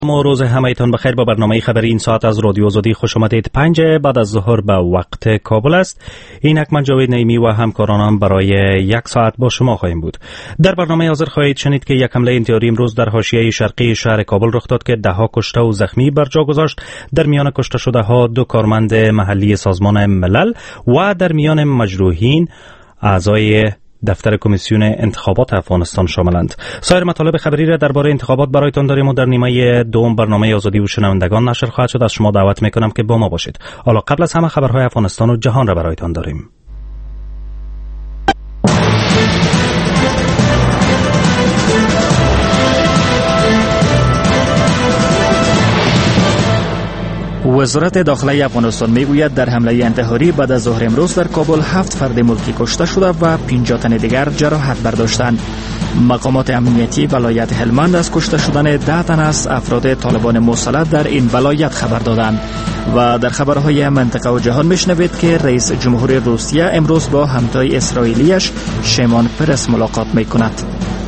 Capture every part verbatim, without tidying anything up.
ما روز همه‌تان بخیر. با برنامه خبری این ساعت از رادیو آزادی خوش آمدید. پنج بعد از ظهر به وقت کابل است. اینک من جاوید نعیمی و همکارانم برای یک ساعت با شما خواهیم بود. در برنامه حاضر خواهید شنید که یک حمله انتحاری امروز در حاشیه شرقی شهر کابل رخ داد که ده ها کشته و زخمی بر جا گذاشت. در میان کشته شده ها دو کارمند محلی سازمان ملل و در میان مجروحین اعضای دفتر کمیسیون انتخابات افغانستان شاملند. سایر مطالب خبری را درباره انتخابات برایتان داریم و در نیمه دوم برنامه آزادی و شنوندگان نشر خواهد شد. از شما دعوت میکنم که با ما باشید. حالا قبل از همه خبرهای افغانستان و جهان را برایتان داریم. وزارت داخلی افغانستان میگوید در حمله انتحاری بعد از ظهر امروز در کابل هفت فرد ملکی کشته شده و پنجاه تن دیگر جراحت برداشتند. مقامات امنیتی ولایت هلمند از کشته شدن ده تن از افراد طالبان مسلح در این ولایت خبر دادند. و در خبرهای منطقه و جهان میشنوید که رئیس جمهور روسیه امروز با همتای اسرائیلیش شیمون پرس ملاقات میکند.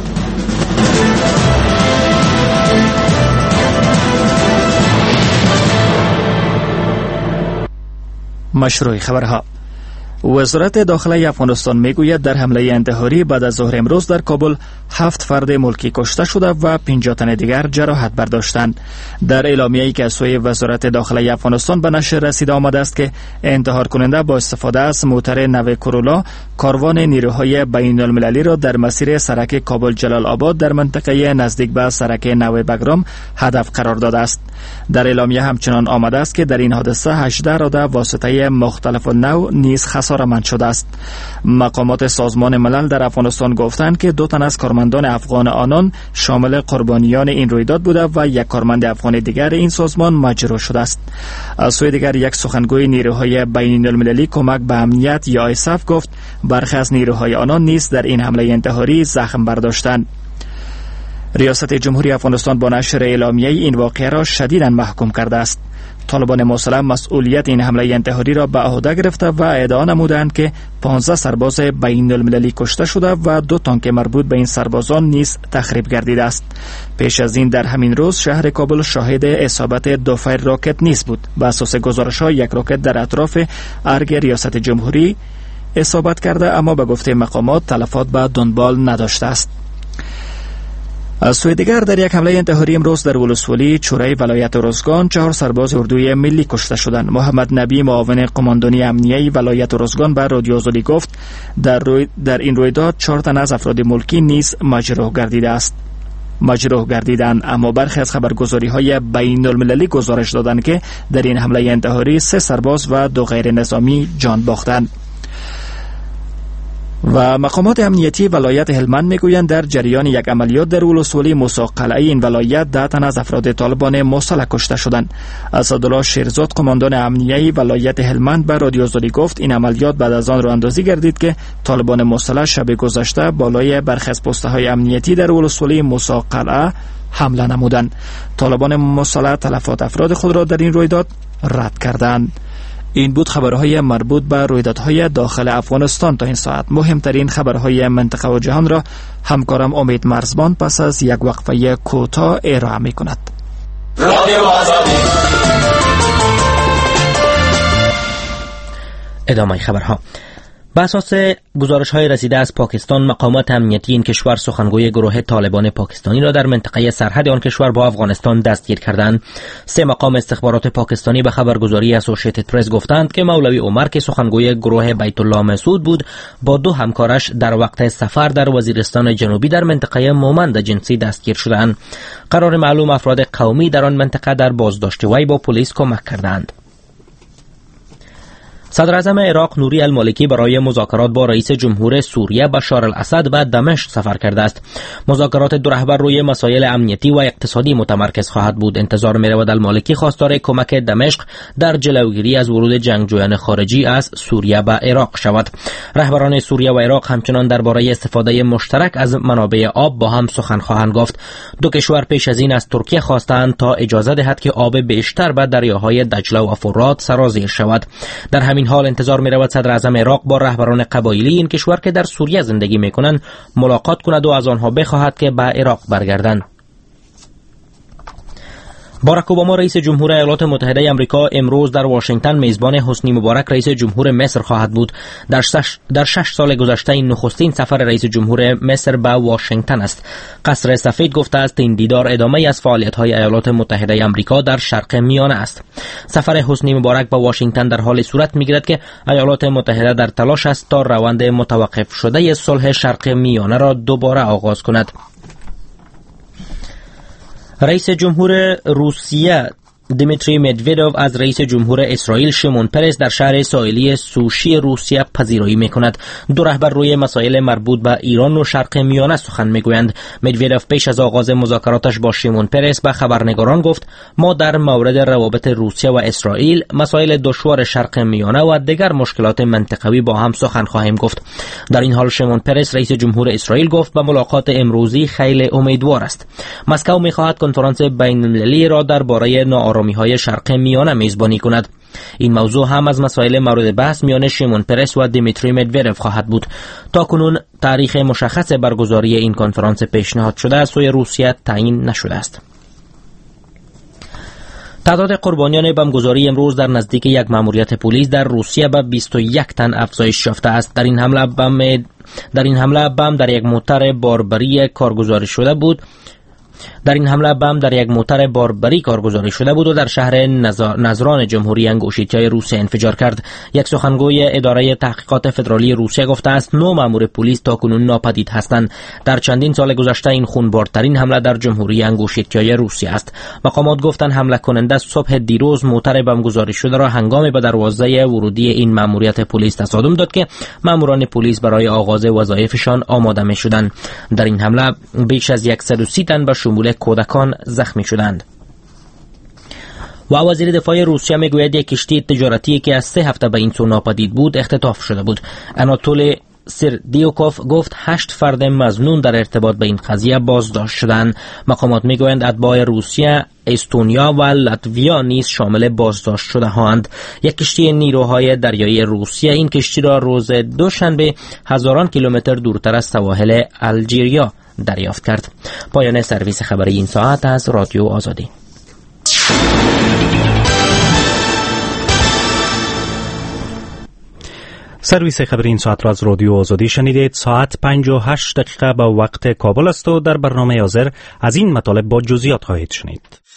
مشروع خبرها. وزارت داخلی افغانستان میگوید در حمله انتحاری بعد از ظهر امروز در کابل هفت فرد ملکی کشته شده و پنجاه تن دیگر جراحت برداشتند. در اعلامیه‌ای که از سوی وزارت داخلی افغانستان به نشر رسیده آمده است که انتحار کننده با استفاده از موتر نو کرولا کاروان نیروهای بین المللی را در مسیر سرک کابل جلال آباد در منطقه نزدیک به سرک نو بگرام هدف قرار داده است. در اعلامیه همچنان آمده است که در این حادثه هجده راده واسطه مختلف نوع نیز خساره‌مند شده است. مقامات سازمان ملل در افغانستان گفتند که دو تن از کارمندان افغان آنان شامل قربانیان این رویداد بوده و یک کارمند افغان دیگر این سازمان مجروح شده است. از سوی دیگر یک سخنگوی نیروهای بین المللی کمک به امنیت یا آیسف گفت برخی از نیروهای آنان نیز در این حمله انتحاری زخم برداشتند. ریاست جمهوری افغانستان با نشر اعلامیه این واقعه را شدیداً محکوم کرده است. طالبان مسلح مسئولیت این حمله انتحاری را به عهده گرفته و ادعا نمودند که پانزده سرباز بین المللی کشته شده و دو تانک مربوط به این سربازان نیز تخریب گردیده است. پیش از این در همین روز شهر کابل شاهد اصابت دو فیر راکت نیز بود. بر اساس گزارش‌ها یک راکت در اطراف ارگ ریاست جمهوری اصابت کرده، اما به گفته مقامات تلفات به دنبال نداشته است. از سوی دیگر در یک حمله انتحاری امروز در ولسوالی چوره ولایت روزگان چهار سرباز اردوی ملی کشته شدند. محمد نبی معاون قماندانی امنیتی ولایت روزگان به رادیو آزادی گفت در روی در این رویداد چهار تن از افراد ملکی نیز مجروح گردیده است. مجروح گردیدند، اما برخی از خبرگزاری‌های بین المللی گزارش دادند که در این حمله انتحاری سه سرباز و دو غیر نظامی جان باختند. و مقامات امنیتی ولایت هلمند میگویند در جریان یک عملیات در ولسوالی موسی قلعه این ولایت ده تن از افراد طالبان مسلح کشته شدند. اسدالله شیرزاد قماندان امنیتی ولایت هلمند به رادیو آزادی گفت این عملیات بعد از آن راه اندازی گردید که طالبان مسلح شب گذشته بالای برخی از پست‌های امنیتی در ولسوالی موسی قلعه حمله نمودند. طالبان مسلح تلفات افراد خود را در این رویداد رد کردند. این بود خبرهای مربوط به رویدادهای داخل افغانستان تا این ساعت. مهمترین خبرهای منطقه و جهان را همکارم امید مرزبان پس از یک وقفه کوتاه ارائه می‌کند. رادیو آزادی. ادامه خبرها. بر اساس گزارش‌های رسیده از پاکستان، مقامات امنیتی این کشور سخنگوی گروه طالبان پاکستانی را در منطقه سرحد آن کشور با افغانستان دستگیر کردند. سه مقام استخبارات پاکستانی به خبرگزاری اسوسییتد پرس گفتند که مولوی عمر که سخنگوی گروه بیت الله مسعود بود با دو همکارش در وقت سفر در وزیرستان جنوبی در منطقه مومند جنسی دستگیر شدند. قرار معلوم افراد قومی در آن منطقه در بازداشت وی با پلیس کمک کردند. صدر اعظم عراق نوری المالکی برای مذاکرات با رئیس جمهور سوریه بشار الاسد به دمشق سفر کرده است. مذاکرات دو رهبر روی مسائل امنیتی و اقتصادی متمرکز خواهد بود. انتظار می‌رود المالکی خواستار کمک دمشق در جلوگیری از ورود جنگجویان خارجی از سوریه به عراق شود. رهبران سوریه و عراق همچنان درباره استفاده مشترک از منابع آب با هم سخن خواهند گفت. دو کشور پیش از این از ترکیه خواستند تا اجازه دهد که آب بیشتر به دریاهای دجله و فرات سرازیر شود. در همین حال انتظار می رود صدر اعظم عراق با رهبران قبایلی این کشور که در سوریه زندگی می کنند ملاقات کند و از آنها بخواهد که به عراق برگردند. باراک اوباما رئیس جمهور ایالات متحده آمریکا امروز در واشنگتن میزبان حسنی مبارک رئیس جمهور مصر خواهد بود. در شش, در شش سال گذشته این نخستین سفر رئیس جمهور مصر به واشنگتن است. قصر سفید گفته است این دیدار ادامه از فعالیت‌های ایالات متحده آمریکا در شرق میانه است. سفر حسنی مبارک به واشنگتن در حال صورت می‌گیرد که ایالات متحده در تلاش است تا روند متوقف شده صلح شرق میانه را دوباره آغاز کند. رئیس جمهور روسیه دیمیتری مدودوف از رئیس جمهور اسرائیل شیمون پرس در شهر ساحلی سوشی روسیه پذیرایی می‌کند. دو رهبر روی مسائل مربوط به ایران و شرق میانه سخن می‌گویند. مدودوف پیش از آغاز مذاکراتش با شیمون پرس به خبرنگاران گفت: ما در مورد روابط روسیه و اسرائیل، مسائل دشوار شرق میانه و دیگر مشکلات منطقوی با هم سخن خواهیم گفت. در این حال شیمون پرس رئیس جمهور اسرائیل گفت به ملاقات امروزی خیلی امیدوار است. مسکو می‌خواهد کنفرانس بین‌المللی را درباره های شرق میانه میزبانی کند. این موضوع هم از مسائل مورد بحث میان شیمون پرس و دیمیتری مدودوف خواهد بود. تا کنون تاریخ مشخص برگزاری این کنفرانس پیشنهاد شده از سوی روسیه تعیین نشده است. تعداد قربانیان بمبگذاری امروز در نزدیک یک مأموریت پلیس در روسیه به بیست و یک تن افزایش یافته است. در این حمله بم در این حمله بم در یک موتر باربری کارگزاری شده بود. در این حمله بم در یک موتر باربری کارگزاری شده بود و در شهر نزران جمهوری انگوشیتیای روسیه انفجار کرد. یک سخنگوی اداره تحقیقات فدرالی روسیه گفته است نه مأمور پلیس تاکنون ناپدید هستند. در چندین سال گذشته این خونبارترین حمله در جمهوری انگوشیتیای روسیه است. مقامات گفتند حمله کننده صبح دیروز موتر بمبگذاری شده را هنگام به دروازه ورودی این مأموریت پلیس تصادم داد که مأموران پلیس برای آغاز وظایفشان آماده می‌شدند. در این حمله بیش از صد و سی تن به شمول کودکان زخمی شدند. و وزیر دفاع روسیه میگوید یک کشتی تجارتی که از سه هفته به این سو ناپدید بود اختطاف شده بود. آناتولی سردیوکوف گفت هشت فرد مظنون در ارتباط به این قضیه بازداشت شدند. مقامات میگویند اتباع روسیه، استونیا و لاتویا نیز شامل بازداشت شده هاند. یک کشتی نیروهای دریایی روسیه این کشتی را روز دوشنبه هزاران کیلومتر دورتر از سواحل الجیریا دریافت کرد. پایان سرویس خبری این ساعت از رادیو آزادی. سرویس خبری این ساعت را از رادیو آزادی شنیدید. ساعت پنج و هشت دقیقه به وقت کابل است و در برنامه حاضر از این مطالب با جزئیات خواهید شنید.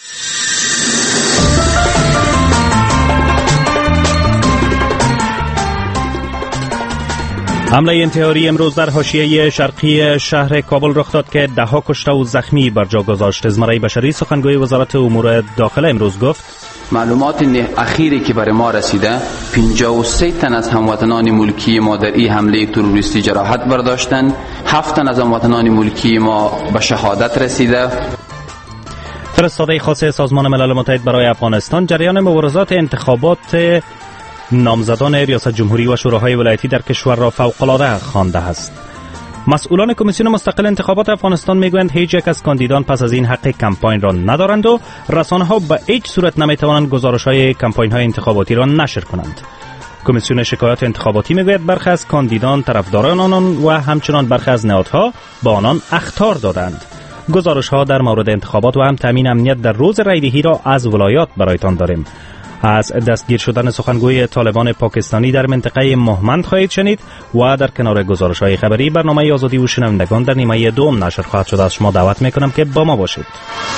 حمله انتحاری امروز در حاشیه شرقی شهر کابل رخ داد که ده ها کشته و زخمی بر جا گذاشت. زمره بشری سخنگوی وزارت امور داخله امروز گفت معلومات اخیری که برای ما رسیده پنجاه و سه تن از هموطنان ملکی ما در این حمله تروریستی جراحت برداشتند. هفت تن از هموطنان ملکی ما به شهادت رسیده. فرستاده خاص سازمان ملل متحد برای افغانستان جریان مبارزات انتخابات نامزدان ریاست جمهوری و شوراهای ولایتی در کشور را فوق‌العاده خوانده است. مسئولان کمیسیون مستقل انتخابات افغانستان میگویند هیچ یک از کاندیدان پس از این حق کمپاین را ندارند و رسانه‌ها به هیچ صورت نمیتوانند گزارش‌های کمپاین‌های انتخاباتی را نشر کنند. کمیسیون شکایات انتخاباتی میگوید برخی از کاندیدان طرفداران آنان و همچنان برخی از نهادها با آنان اخطار دادند. گزارش‌ها در مورد انتخابات و هم تامین امنیت در روز رایدهی را از ولایات برایتان داریم. از دستگیر شدن سخنگوی طالبان پاکستانی در منطقه مهمند خواهید شنید و در کنار گزارش‌های خبری برنامه آزادی و شنوندگان در نیمه دوم نشر خواهد شد. از شما دعوت میکنم که با ما باشید.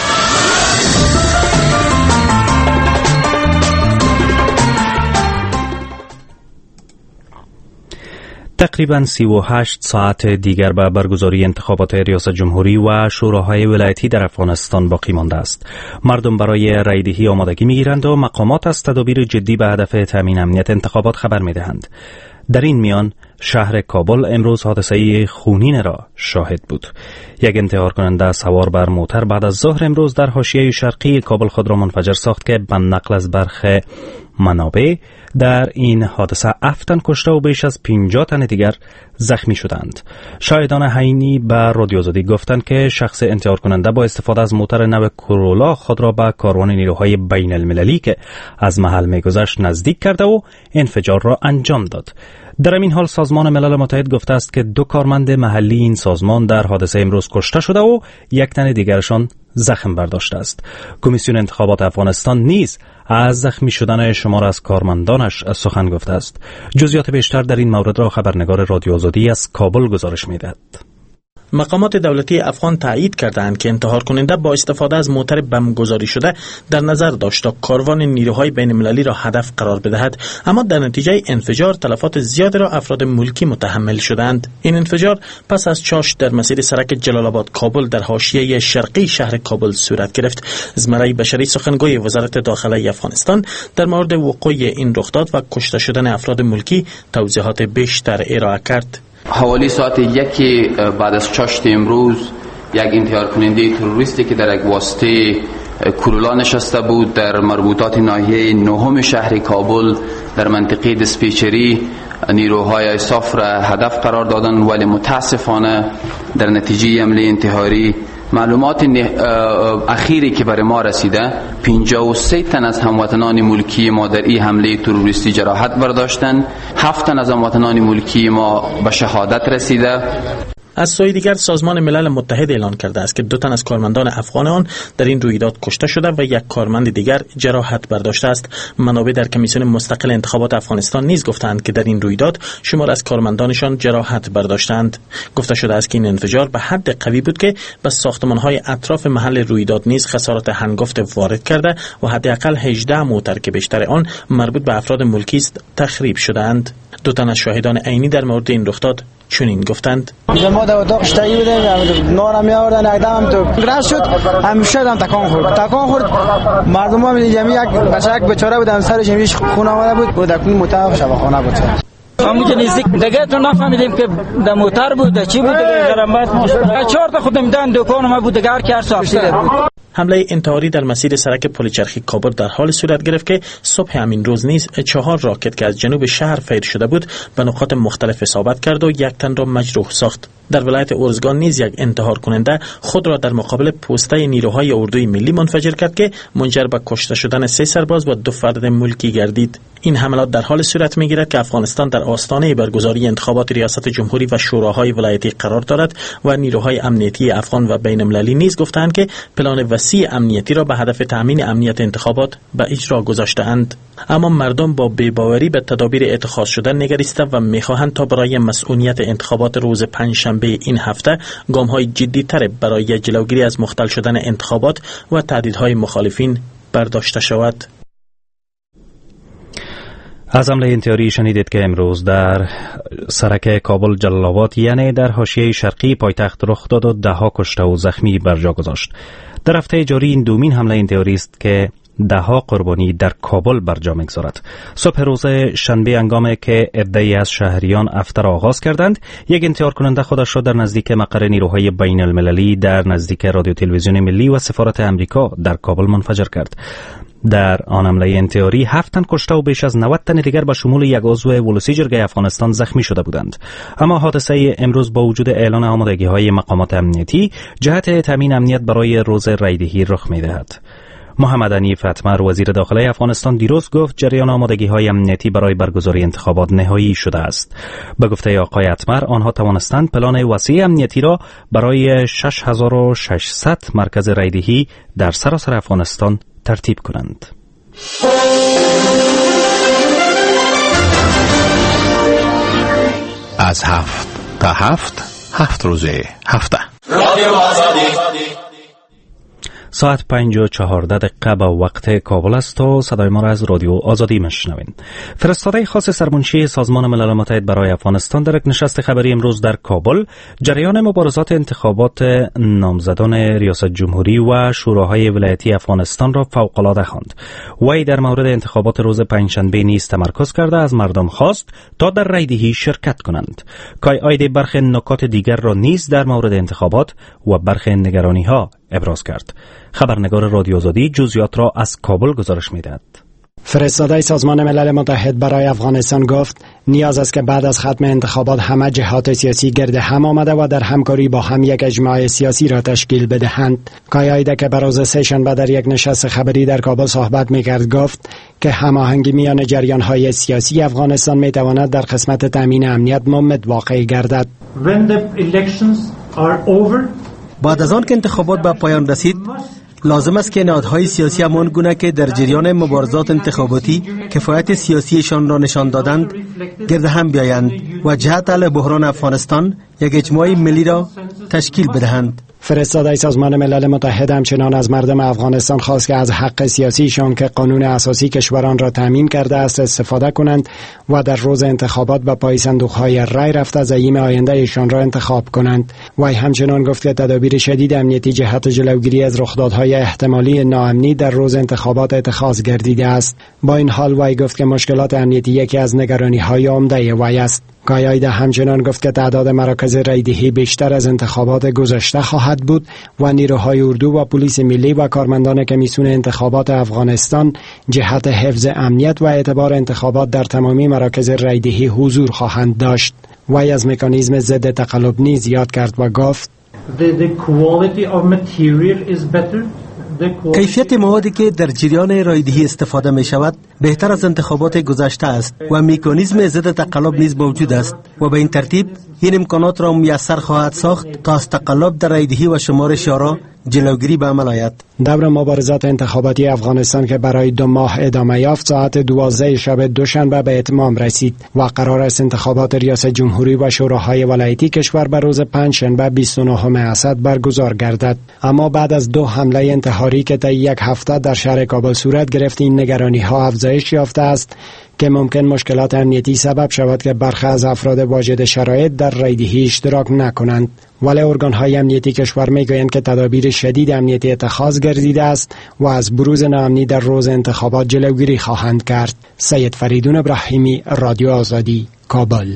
تقریباً سی و هشت ساعت دیگر به برگزاری انتخابات ریاست جمهوری و شوراهای ولایتی در افغانستان باقی مانده است. مردم برای رایدهی آمادگی می‌گیرند و مقامات از تدابیر جدی به هدف تامین امنیت انتخابات خبر می‌دهند. در این میان شهر کابل امروز حادثه خونین را شاهد بود. یک انتحار کننده سوار بر موتر بعد از ظهر امروز در حاشیه شرقی کابل خود را منفجر ساخت که به نقل از برخی منابع در این حادثه هفت تن کشته و بیش از پنجاه تن دیگر زخمی شدند. شاهدان عینی به رادیو آزادی گفتند که شخص انتحار کننده با استفاده از موتر نو کورولا خود را به کاروان نیروهای بین المللی که از محل میگذشت نزدیک کرده و انفجار را انجام داد. در این حال سازمان ملل متحد گفته است که دو کارمند محلی این سازمان در حادثه امروز کشته شده و یک تن دیگرشان زخم برداشته است. کمیسیون انتخابات افغانستان نیز از زخمی شدن شمار از کارمندانش سخن گفته است. جزئیات بیشتر در این مورد را خبرنگار رادیو آزادی از کابل گزارش می‌دهد. مقامات دولتی افغان تایید کردند که انتحار کننده با استفاده از موتر بم گذاری شده در نظر داشت تا کاروان نیروهای بین المللی را هدف قرار بدهد، اما در نتیجه انفجار تلفات زیادی را افراد ملکی متحمل شدند. این انفجار پس از چاش در مسیر سرک جلال آباد کابل در حاشیه شرقی شهر کابل صورت گرفت. زمره بشری سخنگوی وزارت داخله افغانستان در مورد وقوع این رخداد و کشته شدن افراد ملکی توضیحات بیشتر ارائه کرد. حوالی ساعت یکی بعد از چاشت امروز یک انتحار کننده تروریستی که در یک واسطه کرولا نشسته بود در مربوطات ناحیه نهم شهر کابل در منطقه دیسپیچری نیروهای اساف را هدف قرار دادن، ولی متاسفانه در نتیجه حمله انتحاری معلومات اخیری که برای ما رسیده پنجاه و سه تن از هموطنان ملکی ما در این حمله تروریستی جراحت برداشتن، هفت تن از هموطنان ملکی ما به شهادت رسیده. از سوی دیگر سازمان ملل متحد اعلان کرده است که دو تن از کارمندان افغان آن در این رویداد کشته شده و یک کارمند دیگر جراحت برداشته است. منابع در کمیسیون مستقل انتخابات افغانستان نیز گفتند که در این رویداد شمار از کارمندانشان جراحت برداشتند. گفته شده است که این انفجار به حد قوی بود که به ساختمان‌های اطراف محل رویداد نیز خسارات هنگفت وارد کرده و حداقل هجده موتر که بیشتر آن مربوط به افراد ملکی است تخریب شدند. دو تن از شاهدان عینی در مورد این رخداد چنین گفتند: ما در اتاق اشتایی بودیم، نار می آوردن، اقدام تو گراس شد، همیشه هم تکان خورد تکان خورد مردم ها می جمعی یک بچه یک بیچاره بود، سرش همیشه خون آمده بود و در کنی متوقع شبخانه بود. همونجا نزدیک دیگه تو نفهمیدیم که در موتر بود چی بود دیگه غرامت چهار تا خودم دادن دکان ما بود دیگه هر کی هر ساختیده بود. حمله انتحاری در مسیر سرک پل چرخی کابل در حال صورت گرفت که صبح همین روز نیز چهار راکت که از جنوب شهر فیر شده بود به نقاط مختلف اصابت کرد و یک تن را مجروح ساخت. در ولایت ارزگان نیز یک انتحار کننده خود را در مقابل پوسته نیروهای اردوی ملی منفجر کرد که منجر به کشته شدن سه سرباز و دو فرد ملکی گردید. این حملات در حال صورت می‌گیرد که افغانستان در آستانه برگزاری انتخابات ریاست جمهوری و شوراهای ولایتی قرار دارد و نیروهای امنیتی افغان و بین‌المللی نیز گفتند که پلان وسیع امنیتی را به هدف تامین امنیت انتخابات به اجرا گذاشته‌اند. اما مردم با بی‌باوری به تدابیر اتخاذ شده نگریسته و می‌خواهند تا برای مسئولیت انتخابات روز پنجشنبه این هفته گام‌های جدی‌تر برای جلوگیری از مختل شدن انتخابات و تهدیدهای مخالفین برداشته شود. از حمله انتحاری شنیدید که امروز در سرک کابل جلال آباد یعنی در حاشیه شرقی پایتخت رخ داد و ده ها کشته و زخمی بر جا گذاشت. در هفته جاری این دومین حمله انتحاری است که ده ها قربانی در کابل بر جا می‌گذارد. صبح روز شنبه هنگامی که عده‌ای از شهریان افطار آغاز کردند، یک انتحار کننده خودش را در نزدیک مقر نیروهای بین المللی در نزدیک رادیو تلویزیون ملی و سفارت امریکا در کابل منفجر کرد. در آن حمله انتحاری هفت تن کشته و بیش از نود تن دیگر به شمول یک عضو ولسی جرگه افغانستان زخمی شده بودند. اما حادثه امروز با وجود اعلان آمادگی‌های مقامات امنیتی جهت تامین امنیت برای روز رایدهی رخ می‌دهد. محمد حنیف اتمر وزیر داخله افغانستان دیروز گفت جریان آمادگی‌های امنیتی برای برگزاری انتخابات نهایی شده است. به گفته آقای اتمر آنها توانستند پلان وسیع امنیتی را برای شش هزار و ششصد مرکز رایدهی در سراسر افغانستان ترتیب کنند. از هفت تا هفت هفت روزه هفته ساعت پنج و چهارده دقیقه به وقت کابل است و صدای ما را از رادیو آزادی میشنوین. فرستاده خاص سرمنشی سازمان ملل متحد برای افغانستان در یک نشست خبری امروز در کابل جریان مبارزات انتخابات نامزدان ریاست جمهوری و شوراهای ولایتی افغانستان را فوق‌العاده خواند. وی در مورد انتخابات روز پنجشنبه نیز تمرکز کرده از مردم خواست تا در رایدهی شرکت کنند. کای آید برخی نکات دیگر را نیز در مورد انتخابات و برخی نگرانی ها ابراز کرد. خبرنگار رادیو آزادی جزئیات را از کابل گزارش می‌دهد. فرستاده سازمان ملل متحد برای افغانستان گفت نیاز است که بعد از ختم انتخابات همه جهات سیاسی گرد هم آمده و در همکاری با هم یک اجماع سیاسی را تشکیل بدهند. کایایده که بر روز سه‌شنبه در یک نشست خبری در کابل صحبت می‌کرد گفت که هماهنگی میان جریان‌های سیاسی افغانستان می‌تواند در قسمت تامین امنیت ممد واقع گردد. When the elections are over, بعد از آن که انتخابات به پایان رسید، لازم است که نهادهای سیاسی همان گونه که در جریان مبارزات انتخاباتی کفایت سیاسیشان را نشان دادند گرد هم بیایند و جهت حل بحران افغانستان یک اجماع ملی را تشکیل بدهند. فرستاده سازمان ملل متحد همچنان از مردم افغانستان خواست که از حق سیاسیشان که قانون اساسی کشوران را تضمین کرده است استفاده کنند و در روز انتخابات به پای صندوق‌های رای رفته زعیم آیندهشان را انتخاب کنند. وی همچنان گفت که تدابیر شدید امنیتی جهت جلوگیری از رخدادهای احتمالی ناامنی در روز انتخابات اتخاذ گردیده است. با این حال وی گفت که مشکلات امنیتی یکی از نگرانی‌های عمده وی است. گایایده همچنان گفت که تعداد مراکز رایدهی بیشتر از انتخابات گذشته خواهد بود و نیروهای اردو و پلیس ملی و کارمندان کمیسیون انتخابات افغانستان جهت حفظ امنیت و اعتبار انتخابات در تمامی مراکز رایدهی حضور خواهند داشت. وی از مکانیزم ضد تقلب نیز یاد کرد و گفت the, the quality of material is better. کیفیت موادی که در جریان رایدهی استفاده می شود بهتر از انتخابات گذشته است و مکانیزم ضد تقلب نیز موجود است و به این ترتیب این امکانات را میسر خواهد ساخت تا از تقلب در رایدهی و شمار شارع جلوگیری به عمل آید. دور مبارزات انتخاباتی افغانستان که برای دو ماه ادامه یافت ساعت دوازده شب دوشنبه به اتمام رسید و قرار است انتخابات ریاست جمهوری و شوراهای ولایتی کشور بر روز پنجشنبه بیست و نهم اسد برگزار گردد. اما بعد از دو حمله انتحاری که طی یک هفته در شهر کابل صورت گرفت، این نگرانی ها افزایش یافته است که ممکن مشکلات امنیتی سبب شود که برخی از افراد واجد شرایط در رایدهی اشتراک نکنند. ولی ارگان‌های امنیتی کشور میگویند که تدابیر شدید امنیتی اتخاذ گردیده است و از بروز ناامنی در روز انتخابات جلوگیری خواهند کرد. سید فریدون ابراهیمی، رادیو آزادی، کابل.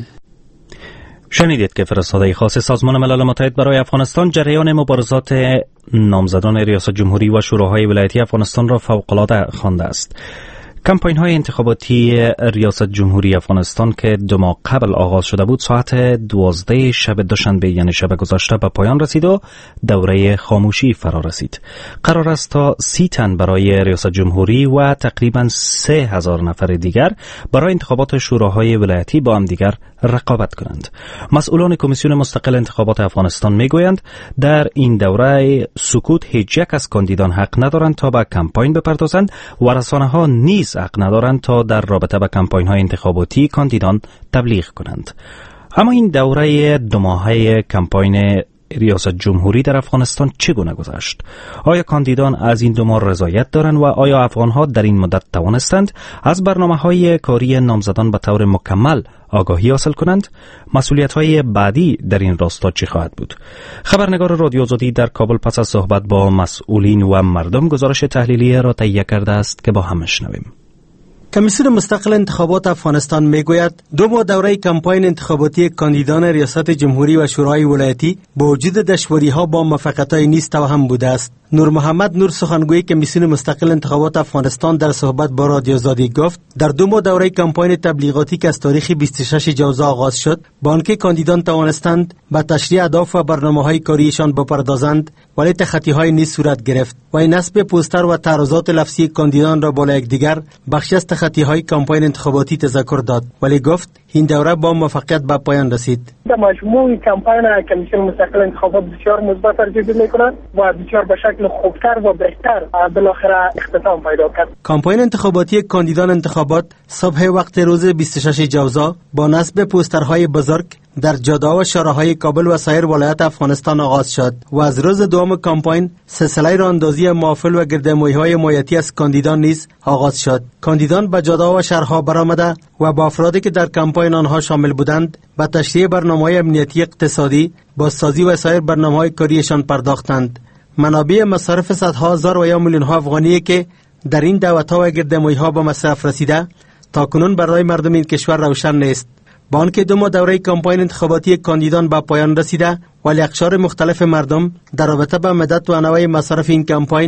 شنیدید که فرستاده خاص سازمان ملل متحد برای افغانستان جریان مبارزات نامزدان ریاست جمهوری و شوراهای ولایتی افغانستان را فوق‌العاده خوانده است. کمپاین های انتخاباتی ریاست جمهوری افغانستان که دو ماه قبل آغاز شده بود ساعت دوازده شب دوشنبه یعنی شب گذشته به پایان رسید و دوره خاموشی فرا رسید. قرار است تا سی تن برای ریاست جمهوری و تقریباً سه هزار نفر دیگر برای انتخابات شوراهای ولایتی با هم دیگر رقابت کنند. مسئولان کمیسیون مستقل انتخابات افغانستان میگویند در این دوره سکوت هیچ یک از کاندیدان حق ندارند تا به کمپاین بپردازند و رسانه‌ها نیز حق ندارند تا در رابطه با کمپاین های انتخاباتی کاندیدان تبلیغ کنند. اما این دوره دو ماهه کمپاین ریاست جمهوری در افغانستان چگونه گذشت؟ آیا کاندیدان از این دو ماه رضایت دارند و آیا افغانها در این مدت توانستند از برنامه‌های کاری نامزدان به طور مکمل آگاهی حاصل کنند؟ مسئولیت‌های بعدی در این راستا چه خواهد بود؟ خبرنگار رادیو آزادی در کابل پس از صحبت با مسئولین و مردم گزارش تحلیلی را تهیه کرده است که با هم بشنویم. کمیسیون مستقل انتخابات افغانستان میگوید دو ماه دوره کمپاین انتخاباتی کاندیدان ریاست جمهوری و شورای ولایتی با وجود دشواری‌ها با موفقیت‌های نیز توهم بوده است. نور محمد نور سخنگوی کمیسیون مستقل انتخابات افغانستان در صحبت با رادیو آزادی گفت در دو ماه دوره کمپاین تبلیغاتی که از تاریخ بیست و شش جوزا آغاز شد با آنکه کاندیدان توانستند به تشریح اهداف و برنامه‌های کاریشان بپردازند ولی تخطی‌های نیز صورت گرفت و این نصب پوستر و تعرضات لفظی کاندیدان را بالا یکدیگر بخشی از تخطی‌های کمپاین انتخاباتی تذکر داد ولی گفت این دوره با موفقیت به پایان رسید. در مجموع کمپاین کمیسیون مستقل انتخابات بسیار مثبت ترجیح می‌کند و بسیار به شکل خوبتر و بهتر بالاخره اختتام پیدا کرد. کمپاین انتخاباتی کاندیدان انتخابات صبح وقت روز بیست و شش جوزا با نصب پوسترهای بزرگ در جاده‌ها و شاهراهای کابل و سایر ولایات افغانستان آغاز شد و از روز دوم کمپاین سلسله راهاندازی محافل و گردهمایی‌های حمایتی از کاندیدان نیز آغاز شد. کاندیدان به جاده‌ها و شهرها برآمده و با افرادی که در کمپاین آنها شامل بودند به تشریح برنامه‌های امنیتی اقتصادی، بازسازی و سایر برنامه‌های کاریشان پرداختند. منابع مصارف صدها هزار و یا میلیون ها افغانی که در این دعوت‌ها و گردهمایی‌ها به مصرف رسیده تاکنون برای مردم این کشور روشن نیست. با آنکه دو ماه دوره کمپاین انتخاباتی کاندیدان به پایان رسیده ولی اقشار مختلف مردم در رابطه با مدت و نوع مصارف این کمپاین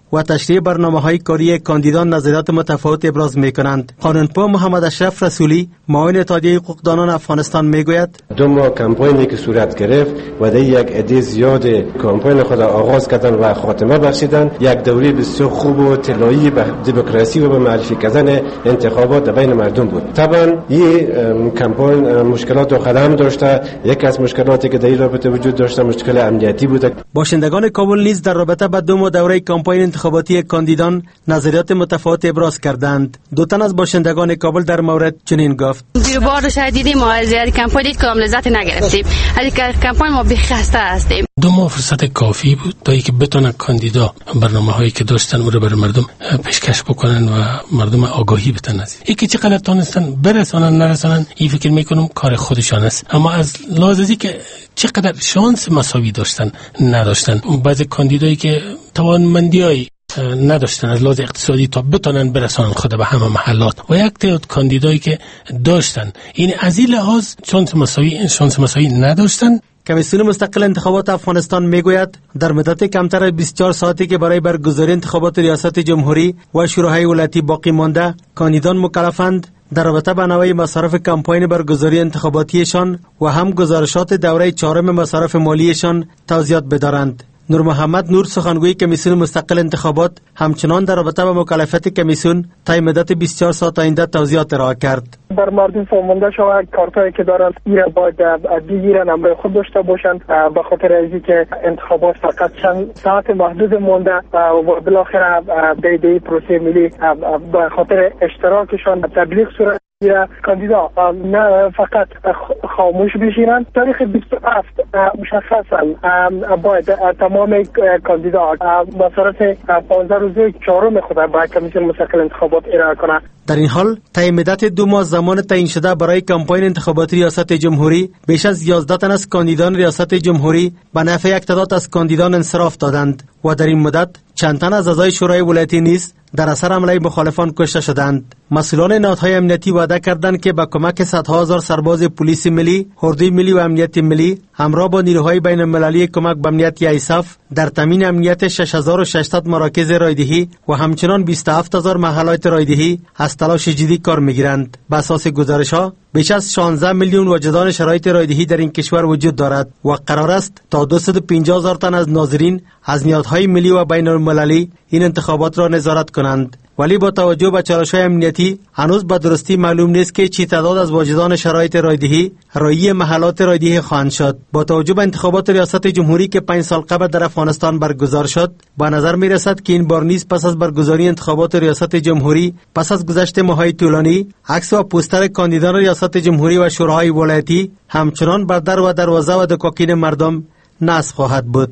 و تشریح برنامه‌های کاری کاندیدان نظریات متفاوت ابراز می‌کنند. قانون‌پو محمد اشرف رسولی معاون اتحادیه حقوقدانان افغانستان میگوید دو ماه کمپاینی که صورت گرفت و در یک عده زیاد کمپاین خود آغاز کردن و خاتمه بخشیدن، یک دوره بسیار خوب و طلایی به دموکراسی و به معرفی کردن انتخابات بین مردم بود. طبعا این کمپاین مشکلات و خدمات داشته. یکی از مشکلاتی که در این رابطه وجود داشته مشکل امنیتی بود. باشندگان کابل نیز در رابطه با دو ماه دوره کمپاین انتخاباتی کاندیدان نظریات متفاوت ابراز کردند. دو تن از باشندگان کابل در مورد چنین گفت: بیروبار شاید دیدیم ما از کمپاین دید کدام لذت نگرفتیم. از کمپاین ما بی‌خسته هستیم. دو ماه فرصت کافی بود تا اینکه بتونن کاندیدا برنامه‌هایی که داشتن رو برای مردم پیشکش بکنن و مردم آگاهی بدن. از این که چقدر تونستن برسانن نرسانن این فکر میکنم کار خودشان است، اما از لحاظی که چقدر شانس مساوی داشتن نداشتن. بعضی کاندیدایی که توانمندیای نداشتن از لحاظ اقتصادی تا بتونن برسانن خود به همه محلات و یک تعداد کاندیدایی که داشتن این از این لحاظ شانس مساوی شانس مساوی نداشتن. کمیسیون مستقل انتخابات افغانستان میگوید در مدت کمتر از بیست و چهار ساعتی که برای برگزاری انتخابات ریاست جمهوری و شورای ولایتی باقی مانده، کاندیدان مکلفند در رابطه با نوع مصارف کمپاین برگزاری انتخاباتیشان و هم گزارشات دوره چهارم مصارف مالیشان توضیحات بدارند. نور محمد نور سخنگوی کمیسیون مستقل انتخابات همچنان در رابطه با مکالفت کمیسیون تا مدت بیست و چهار ساعت آینده توضیحات ارائه کرد. بر مردم فهمانده شود کارتایی که دارند ایره باید بگیرن همراه خود داشته باشند به خاطر اینکه که انتخابات فقط چند ساعت محدود مونده و بالاخره دیدی پروسه ملی به خاطر اشتراکشان تبلیغ صورت یا کاندیدا نه فقط خاموش بشینند. تاریخ بیست و هفت مشخصا باید تمام کاندیدا مصارف پانزده روزه چهارم خود به کمیسیون مستقل انتخابات ارائه کنند. در این حال طی مدت دو ماه زمان تعیین شده برای کمپاین انتخاباتی ریاست جمهوری، بیش از یازده تن از کاندیدان ریاست جمهوری به نفع یک تعداد از کاندیدان انصراف دادند و در این مدت چند تن از اعضای شورای ولایتی نیز در اثر حمله مخالفان کشته شدند. مسئولان نهادهای امنیتی وعده کردند که با کمک صدها هزار سرباز پلیس ملی، اردوی ملی و امنیت ملی همراه با نیروهای بین المللی کمک به امنیت ایساف در تامین امنیت شش هزار و ششصد مراکز رایدهی و همچنان بیست و هفت هزار محلات رایدهی از تلاش جدی کار میگیرند. به اساس گزارش‌ها بیش از شانزده میلیون وجدان شرایط رایدهی در این کشور وجود دارد و قرار است تا دویست و پنجاه هزار تن از ناظرین از نهادهای ملی و بین المللی این انتخابات را نظارت کنند. ولی با توجه به چالش‌های امنیتی هنوز به درستی معلوم نیست که چی تعداد از واجدان شرایط رایدهی رایی محلات رایدهی خواهند شد. با توجه به انتخابات ریاست جمهوری که پنج سال قبل در افغانستان برگزار شد، به نظر می رسد که این بار نیز پس از برگزاری انتخابات ریاست جمهوری پس از گذشت ماه‌های طولانی، عکس و پوستر کاندیدان ریاست جمهوری و شورای ولایتی همچنان بر در و دروازه و دکاکین مردم نصب خواهد بود.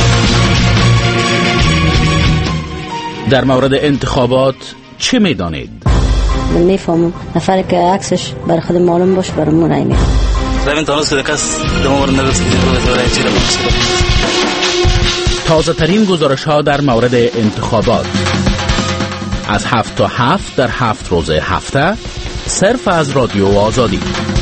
در مورد انتخابات چه می‌دانید؟ من میفهمم نفری که عکسش برای خود معلوم باشه برای من رای میدم. رای تونست که کس دمور نرسید رو رای چیره باشه. تازه ترین گزارش ها در مورد انتخابات از هفت تا هفت در هفت روز هفته صرف از رادیو آزادی.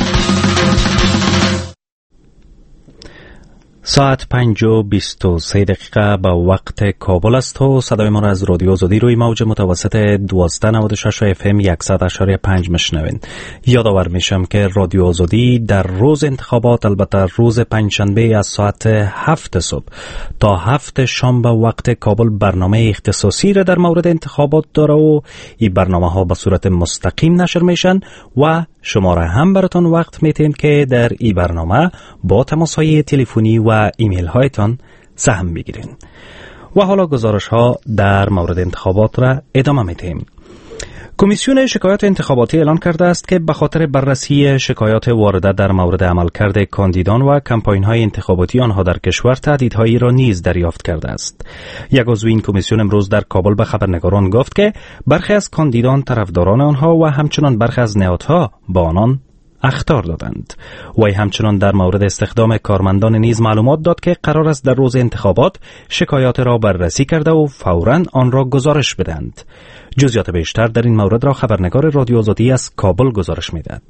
ساعت پنج و بیست و سه دقیقه به وقت کابل است و صدای ما را از رادیو آزادی روی موج متوسط دویست و نود و شش اف ام صد و پنج میشنوین. یادآور میشم که رادیو آزادی در روز انتخابات، البته روز پنجشنبه از ساعت هفت صبح تا هفت شام به وقت کابل برنامه اختصاصی را در مورد انتخابات داره و این برنامه ها به صورت مستقیم نشر میشن و شما را هم براتون وقت میتیم که در این برنامه با تماس های تلفنی و ایمیل هایتان سهم بگیرین. و حالا گزارش ها در مورد انتخابات را ادامه میتیم. کمیسیون شکایات انتخاباتی اعلان کرده است که به خاطر بررسی شکایات وارده در مورد عملکرد کاندیدان و کمپاین های انتخاباتی آنها در کشور تهدیدهایی را نیز دریافت کرده است. یک عضو این کمیسیون امروز در کابل به خبرنگاران گفت که برخی از کاندیدان طرفداران آنها و همچنان برخی از نهادها با آنان اخطار دادند. وی همچنان در مورد استخدام کارمندان نیز معلومات داد که قرار است در روز انتخابات شکایات را بررسی کرده و فوراً آن را گزارش بدهند. جزئیات بیشتر در این مورد را خبرنگار رادیو آزادی از کابل گزارش می‌دهد.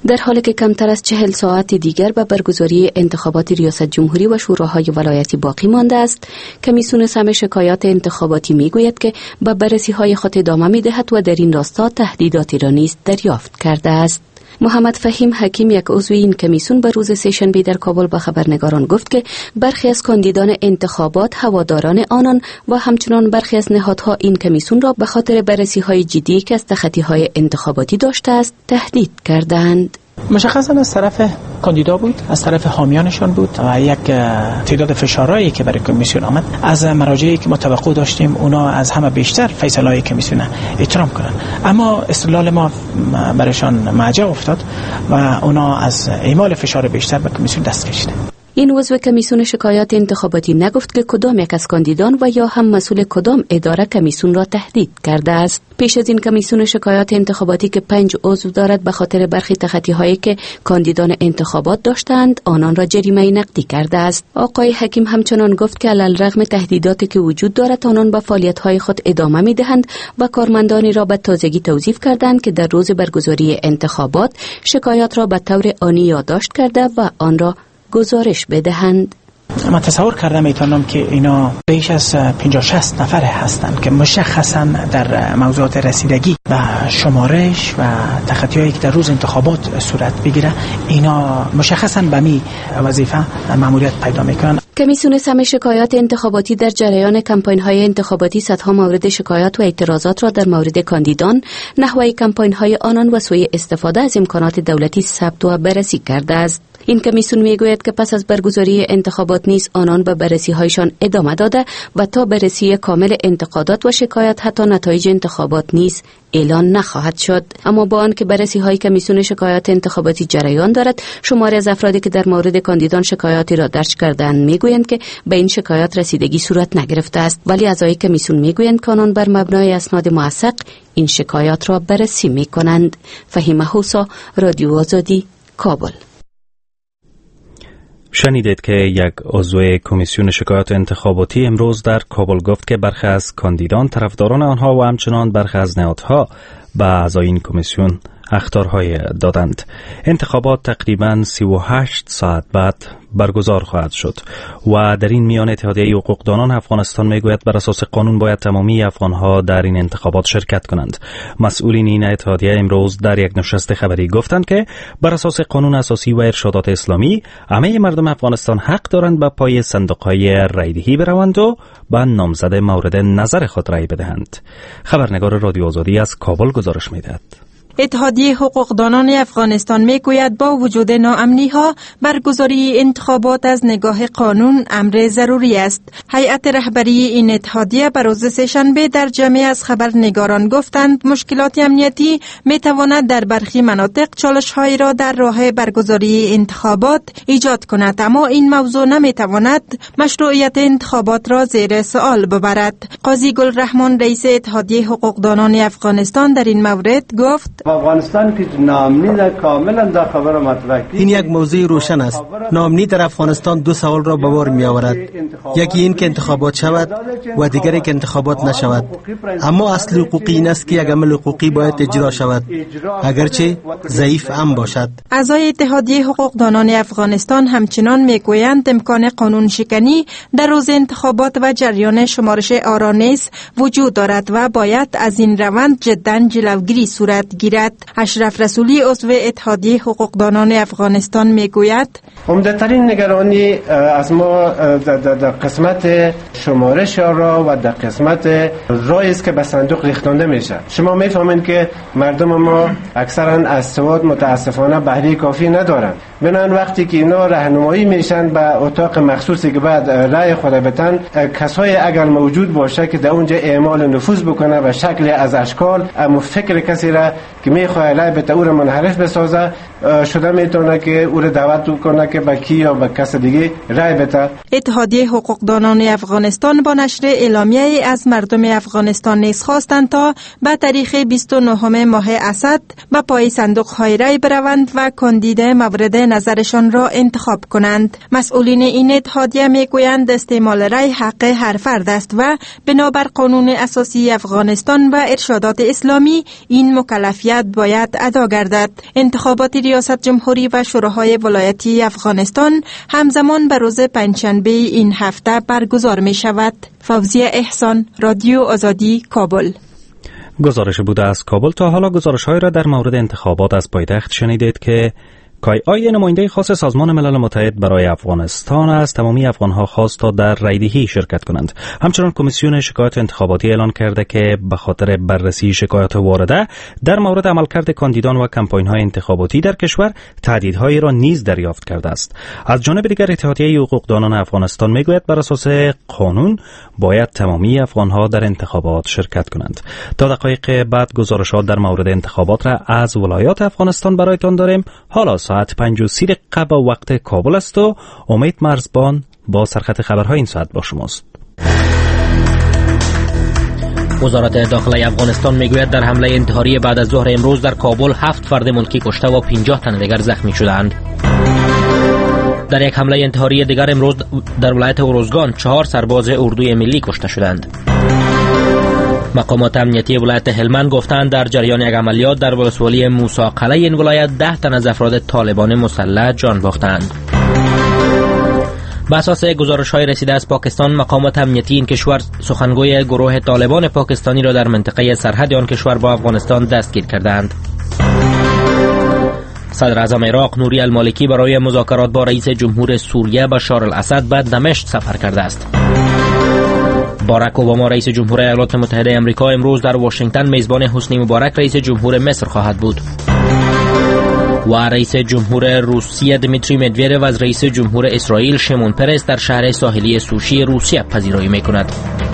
در حالی که کمتر از چهل ساعت دیگر به برگزاری انتخابات ریاست جمهوری و شوراهای ولایتی باقی مانده است، کمیسیون سم شکایات انتخاباتی میگوید که به بررسی‌های خود ادامه می‌دهد و در این راستا تهدیداتی را نیز دریافت کرده است. محمد فهیم حکیم، یک عضو این کمیسیون، به روز سه‌شنبه در کابل با خبرنگاران گفت که برخی از کاندیدان انتخابات هواداران آنان و همچنان برخی از نهادها این کمیسیون را به خاطر بررسی‌های جدی که از تخطی‌های انتخاباتی داشته است تهدید کردند. مشخصا از طرف کاندیدا بود، از طرف حامیانشان بود و یک تعداد فشارهایی که برای کمیسیون آمد از مراجعی که ما توقع داشتیم اونا از همه بیشتر فیصله‌های کمیسیون احترام کنند، اما استدلال ما برایشان معجب افتاد و اونا از اعمال فشار بیشتر به کمیسیون دست کشیدند. این عضو کمیسیون شکایات انتخاباتی نگفت که کدام یک از کاندیدان و یا هم مسئول کدام اداره کمیسیون را تهدید کرده است. پیش از این کمیسیون شکایات انتخاباتی که پنج عضو دارد به خاطر برخی تخطی‌هایی که کاندیدان انتخابات داشتند آنان را جریمه نقدی کرده است. آقای حکیم همچنان گفت که علی‌رغم تهدیداتی که وجود دارد آنان به فعالیت‌های خود ادامه می‌دهند و کارمندانی را به تازگی توصیف کردند که در روز برگزاری انتخابات شکایات را به طور آنی یادداشت کرده و آن را گزارش بدهند. من تصور کردم میتونم که اینا بیش از پنجاه شصت نفر هستند که مشخصا در موضوعات رسیدگی و شمارش و تخطی‌هایی که در روز انتخابات صورت بگیره اینا مشخصا به می وظیفه مأموریت پیدا میکنن. کمیسیون سم شکایات انتخاباتی در جریان کمپاین‌های انتخاباتی صدها مورد شکایات و اعتراضات را در مورد کاندیدان، نحوه کمپاین‌های آنان و سوء استفاده از امکانات دولتی ثبت و بررسی کرده است. این کمیسیون میگوید که پس از برگزاری انتخابات نیز آنان به بررسی‌هایشان ادامه داده و تا بررسی کامل انتقادات و شکایت حتی نتایج انتخابات نیز اعلان نخواهد شد. اما با آنکه بررسی‌های کمیسیون شکایات انتخاباتی جریان دارد، شماری از افرادی که در مورد کاندیدان شکایاتی را درج کردند میگویند که به این شکایات رسیدگی صورت نگرفته است، ولی اعضای کمیسیون میگویند که آنان بر مبنای اسناد موثق این شکایات را بررسی میکنند. فهیم حوسا، رادیو آزادی، کابل. شنیدید که یک عضو کمیسیون شکایات انتخاباتی امروز در کابل گفت که برخی از کاندیدان طرفداران آنها و همچنان برخی از نهادها به اعضای این کمیسیون اخطارهای دادند. انتخابات تقریباً سی و هشت ساعت بعد برگزار خواهد شد و در این میان اتحادیه حقوقدانان افغانستان میگوید بر اساس قانون باید تمامی افغانها در این انتخابات شرکت کنند. مسئولین این اتحادیه امروز در یک نشست خبری گفتند که بر اساس قانون اساسی و ارشادات اسلامی همه مردم افغانستان حق دارند به پای صندوق‌های رایدهی بروند و به نامزد مورد نظر خود رای بدهند. خبرنگار رادیو آزادی از کابل گزارش می‌دهد. اتحادیه حقوقدانان افغانستان میگوید با وجود ناامنی ها برگزاری انتخابات از نگاه قانون امر ضروری است. هیئت رهبری این اتحادیه بر روز سه‌شنبه در جمع از خبرنگاران گفتند مشکلات امنیتی میتواند در برخی مناطق چالش‌هایی را در راه برگزاری انتخابات ایجاد کند، اما این موضوع نمیتواند مشروعیت انتخابات را زیر سوال ببرد. قاضی گلرحمان رئیس اتحادیه حقوقدانان افغانستان در این مورد گفت افغانستان که ناامنی در کاملا در خبر مطرح. این یک موضوع روشن است. ناامنی در افغانستان دو سوال را به بار می آورد. یکی این که انتخابات شود و دیگری که انتخابات نشود. اما اصل حقوقی این است که یک عمل حقوقی باید اجرا شود، اگرچه ضعیف هم باشد. اعضای اتحادیه حقوقدانان افغانستان همچنان میگویند امکان قانون شکنی در روز انتخابات و جریان شمارش آرا نیز وجود دارد و باید از این روند جدا جلوگیری صورت گیرد. اشرف رسولی عضو اتحادیه حقوقدانان افغانستان میگوید عمده‌ترین نگرانی از ما در قسمت شمارش آرا و در قسمت رایی است که به صندوق ریختانده میشه. شما میفهمید که مردم ما اکثرا از سواد متاسفانه بهره کافی ندارن. بنان وقتی که اینا راهنمایی میشن به اتاق مخصوصی که بعد رای خود بتن، کسای اگر موجود باشه که در اونجا اعمال نفوذ بکنه و شکل از اشکال اما فکر کسی را که میخواه رای بته او را منحرف بسازه شده میتونه که او را دعوت کنه که به کی یا به کس دیگه رای بته. اتحادیه حقوقدانان افغانستان با نشر اعلامیه از مردم افغانستان نیز خواستند تا به تاریخ بیست و نهم ماه اسد به پای صندوق های رای بروند و کاندید مورد نظرشان را انتخاب کنند. مسئولین این اتحادیه میگویند استعمال رای حق هر فرد است و بنابر قانون اساسی افغانستان و ارشادات اسلامی این مکلفیت باید ادا گردد. انتخابات ریاست جمهوری و شوراهای ولایتی افغانستان همزمان به روز پنجشنبه این هفته برگزار می شود. فوزیه احسان، رادیو آزادی، کابل. گزارش بوده از کابل. تا حالا گزارش‌هایی را در مورد انتخابات از پایتخت شنیدید که کای‌آی نماینده خاص سازمان ملل متحد برای افغانستان از تمامی افغان‌ها خواست تا در رایدهی شرکت کنند. همچنین کمیسیون شکایات انتخاباتی اعلان کرده که به خاطر بررسی شکایات وارده در مورد عملکرد کاندیدان و کمپاین‌های انتخاباتی در کشور تهدیدهایی را نیز دریافت کرده است. از جانب دیگر اتحادیه حقوقدانان افغانستان میگوید بر اساس قانون باید تمامی افغان‌ها در انتخابات شرکت کنند. تا دقایق بعد گزارشات در مورد انتخابات را از ولایات افغانستان برایتان داریم. حالا ساعت پنج و سی دقیقه به وقت کابل است و امید مرزبان با سرخط خبرهای این ساعت با شماست. وزارت داخله افغانستان میگوید در حمله انتحاری بعد از ظهر امروز در کابل هفت فرد ملکی کشته و پنجاه تن دیگر زخمی شدند. در یک حمله انتحاری دیگر امروز در ولایت اروزگان چهار سرباز اردوی ملی کشته شدند. مقامات امنیتی ولایت هلمند گفتند در جریان یک عملیات در ولسوالی موسی قلعه این ولایت ده تن از افراد طالبان مسلح جان باختند. بر اساس گزارش‌های رسیده از پاکستان، مقامات امنیتی این کشور سخنگوی گروه طالبان پاکستانی را در منطقه سرحد آن کشور با افغانستان دستگیر کردند. صدر اعظم عراق نوری المالکی برای مذاکرات با رئیس جمهور سوریه بشار الاسد به دمشق سفر کرده است. باراک اوباما رئیس جمهور ایالات متحده آمریکا امروز در واشنگتن میزبان حسنی مبارک رئیس جمهور مصر خواهد بود. و رئیس جمهور روسیه دمیتری مدودوف از رئیس جمهور اسرائیل شمون پرس در شهر ساحلی سوشی روسیه پذیرایی می‌کند.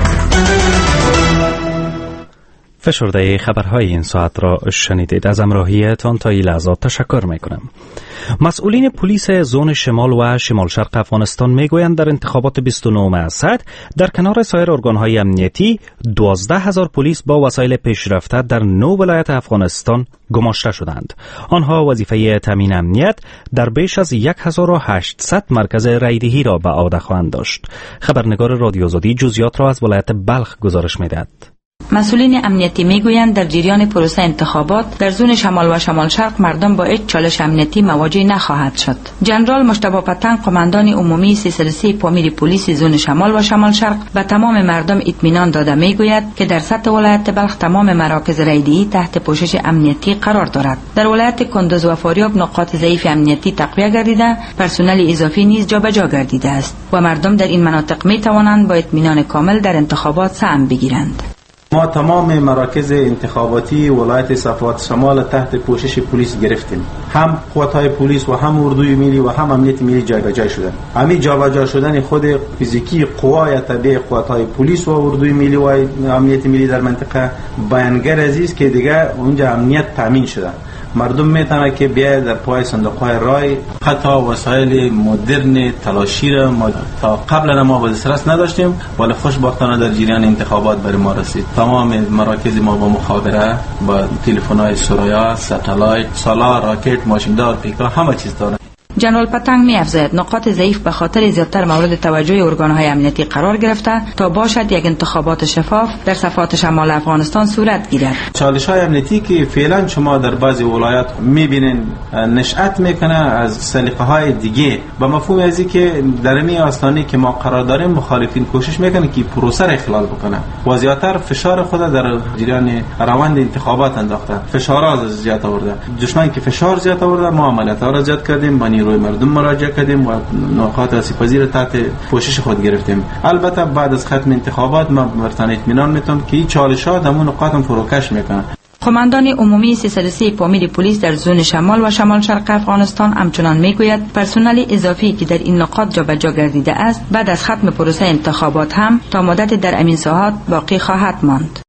فشرده خبرهای این ساعت را شنیدید. از همراهیتان تا این لحظات تشکر میکنم. مسئولین پلیس زون شمال و شمال شرق افغانستان میگویند در انتخابات بیست و نهم اسد در کنار سایر ارگانهای امنیتی دوازده هزار پلیس با وسایل پیشرفته در نه ولایت افغانستان گماشته شدند. آنها وظیفه تامین امنیت در بیش از هزار و هشتصد مرکز رایدهی را به عهده خواهند داشت. خبرنگار رادیو آزادی جزئیات را از ولایت بلخ گزارش می‌دهد. مسئولین امنیتی میگویند در جریان پروسه انتخابات در زون شمال و شمال شرق مردم با هیچ چالش امنیتی مواجه نخواهد شد. جنرال مجتبی پتنگ قماندان عمومی سیصد و سه پامیر پلیس زون شمال و شمال شرق به تمام مردم اطمینان داده میگوید که در سطح ولایت بلخ تمام مراکز رایدهی تحت پوشش امنیتی قرار دارد. در ولایت کندوز و فاریاب نقاط ضعیف امنیتی تقویه گردیده، پرسنل اضافی نیز جابجا گردیده است و مردم در این مناطق می توانند با اطمینان کامل در انتخابات سهم بگیرند. ما تمام مراکز انتخاباتی ولایت صفوات شمال تحت پوشش پلیس گرفتیم. هم قوت‌های پلیس و هم اردوی ملی و هم امنیت ملی جابجا شدن. همین جابجا شدن خود فیزیکی قوای تابع قوت‌های پلیس و اردوی ملی و امنیت ملی در منطقه بیانگر عزیز که دیگه اونجا امنیت تامین شده. مردم میتونه که بیاید در پای صندوق‌های رای حتی وسایل مدرن تلاشی را ما تا قبل ما به دسترس نداشتیم، ولی خوشبختانه در جریان انتخابات برای ما رسید. تمام مراکز ما با مخابره با تلفن‌های سورایا، ساتلایت، سالار، راکت، ماشیندار، پیکا همه چیز داره. جنرال پتنگ می افزاید نقاط ضعیف به خاطر زیادتر مورد توجه ارگان‌های امنیتی قرار گرفته تا باشد یک انتخابات شفاف در صفات شمال افغانستان صورت گیرد. چالش‌های امنیتی که فعلا شما در بعضی ولایات می‌بینین نشأت میکنه از سلیقه‌های دیگه، به مفهوم ازی که در این آستانه که ما قرار داریم مخالفین کوشش میکنه که پروسه را اخلال بکنه و زیادتر فشار خود در جریان روند انتخابات انداخته، فشارها زیاد آورده. دشمن که فشار زیاد آورده، ما عملیات‌ها را زیاد کردیم، روی مردم مراجعه کردیم و نقاط آسیب‌پذیر تحت پوشش خود گرفتیم. البته بعد از ختم انتخابات ما برتان اطمینان میتونم که این چالش‌ها در اون نقاط هم فروکش میکنن. قماندان عمومی سیصد و سه پامیر پلیس در زون شمال و شمال شرق افغانستان همچنان میگوید پرسنل اضافی که در این نقاط جابجا گردیده است بعد از ختم پروسه انتخابات هم تا مدت در امین ساحات باقی خواهد ماند.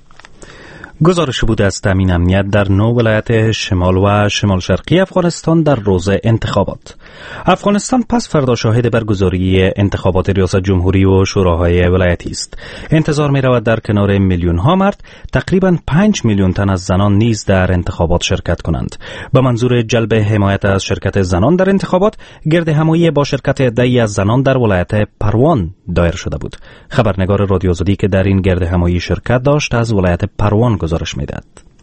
گزارش بوده از تامین امنیت در نو ولایت شمال و شمال شرقی افغانستان در روز انتخابات. افغانستان پس فردا شاهد برگزاری انتخابات ریاست جمهوری و شوراهای ولایتی است. انتظار می رود در کنار میلیون ها مرد تقریباً پنج میلیون تن از زنان نیز در انتخابات شرکت کنند. به منظور جلب حمایت از شرکت زنان در انتخابات، گرد همایی با شرکت عده‌ای از زنان در ولایت پروان دایر شده بود. خبرنگار رادیو آزادی که در این گرد همایی شرکت داشت از ولایت پروان گزارش می‌دهد.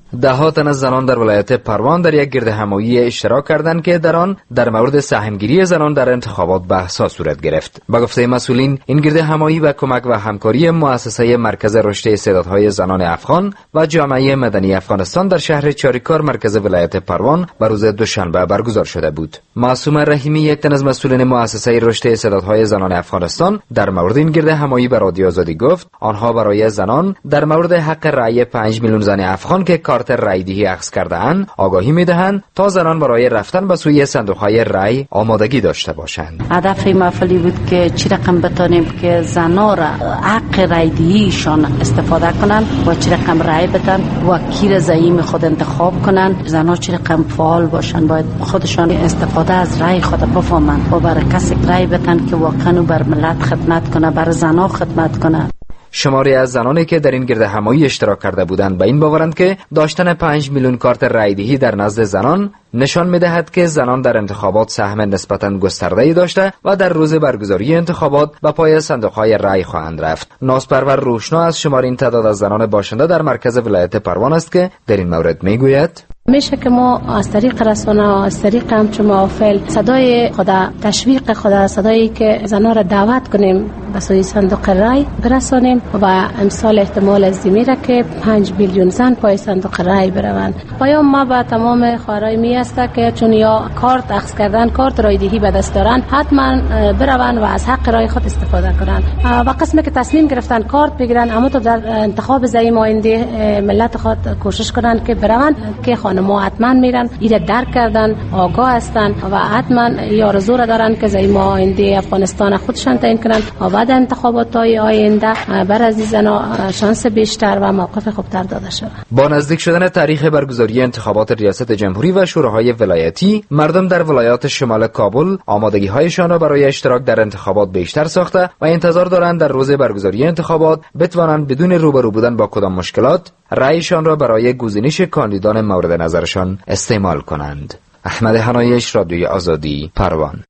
ده ها تن از زنان در ولایت پروان در یک گردهمایی اشتراک کردند که در آن در مورد سهمگیری زنان در انتخابات بحث صورت گرفت. با گفته مسئولین این گردهمایی و کمک و همکاری مؤسسه مرکز رشد استعدادهای زنان افغان و جامعه مدنی افغانستان در شهر چاریکار مرکز ولایت پروان بر روز دوشنبه برگزار شده بود. معصومه رحیمی یک تن از مسئولین مؤسسه رشد استعدادهای زنان افغانستان در مورد این گردهمایی به رادیو آزادی گفت آنها برای زنان در مورد حق رأی پنج میلیون زن افغان که کارت رأیدهی اخذ کرده اند آگاهی میدهند تا زنان برای رفتن به سوی صندوق‌های رأی آمادگی داشته باشند. هدف محفلی بود که چی رقم بتانیم که زنان را حق رأیدهیشان استفاده کنند و چی رقم رأی بدن و کی را زعیم خود انتخاب کنند. زنان چی رقم فعال باشند، باید خودشان استفاده از رأی خود بفهمند و برای کسی رأی بدن که واقعا بر ملت خدمت کنه، برای زنان خدمت کنه. شماری از زنانی که در این گردهمایی اشتراک کرده بودند به این باورند که داشتن پنج میلیون کارت رأیدهی در نزد زنان نشان می‌دهد که زنان در انتخابات سهم نسبتاً گسترده‌ای داشته و در روز برگزاری انتخابات به پای صندوق‌های رأی خواهند رفت. نازپرور روشنا از شمار این تعداد از زنان باشنده در مرکز ولایت پروان است که در این مورد میگوید میشه که ما از طریق رسانه و از طریق همچون محافل صدای خدا، تشویق خدا، صدایی که زنان را دعوت کنیم به سوی صندوق رای برسانیم و امسال احتمال از میره که پنج میلیون زن پای صندوق رای بروند. پیام ما به تمام خواهرای می است که چون یا کارت اخذ کردن، کارت رایدهی به دست دارن، حتما بروند و از حق رای خود استفاده کنند. و قسمی که تصمیم گرفتن کارت بگیرن، اما تو در انتخاب زعیم آینده ملت خود کوشش کنند که بروند که ما حتما میرن ایره درک کردن، آگاه هستن و حتما آرزو را دارن که زعیم آینده افغانستان خودشان تعیین کنن و بعد انتخابات های آینده بر عزیزان شانس بیشتر و موقف خوبتر داده شود. با نزدیک شدن تاریخ برگزاری انتخابات ریاست جمهوری و شوراهای ولایتی، مردم در ولایات شمال کابل آمادگی هایشان را برای اشتراک در انتخابات بیشتر ساخته و انتظار دارند در روز برگزاری انتخابات بتوانند بدون روبرو بودن با کدام مشکلات رأیشان را برای گزینش کاندیدان مورد نظرشان استعمال کنند. احمد حنایش، رادیوی آزادی، پروان.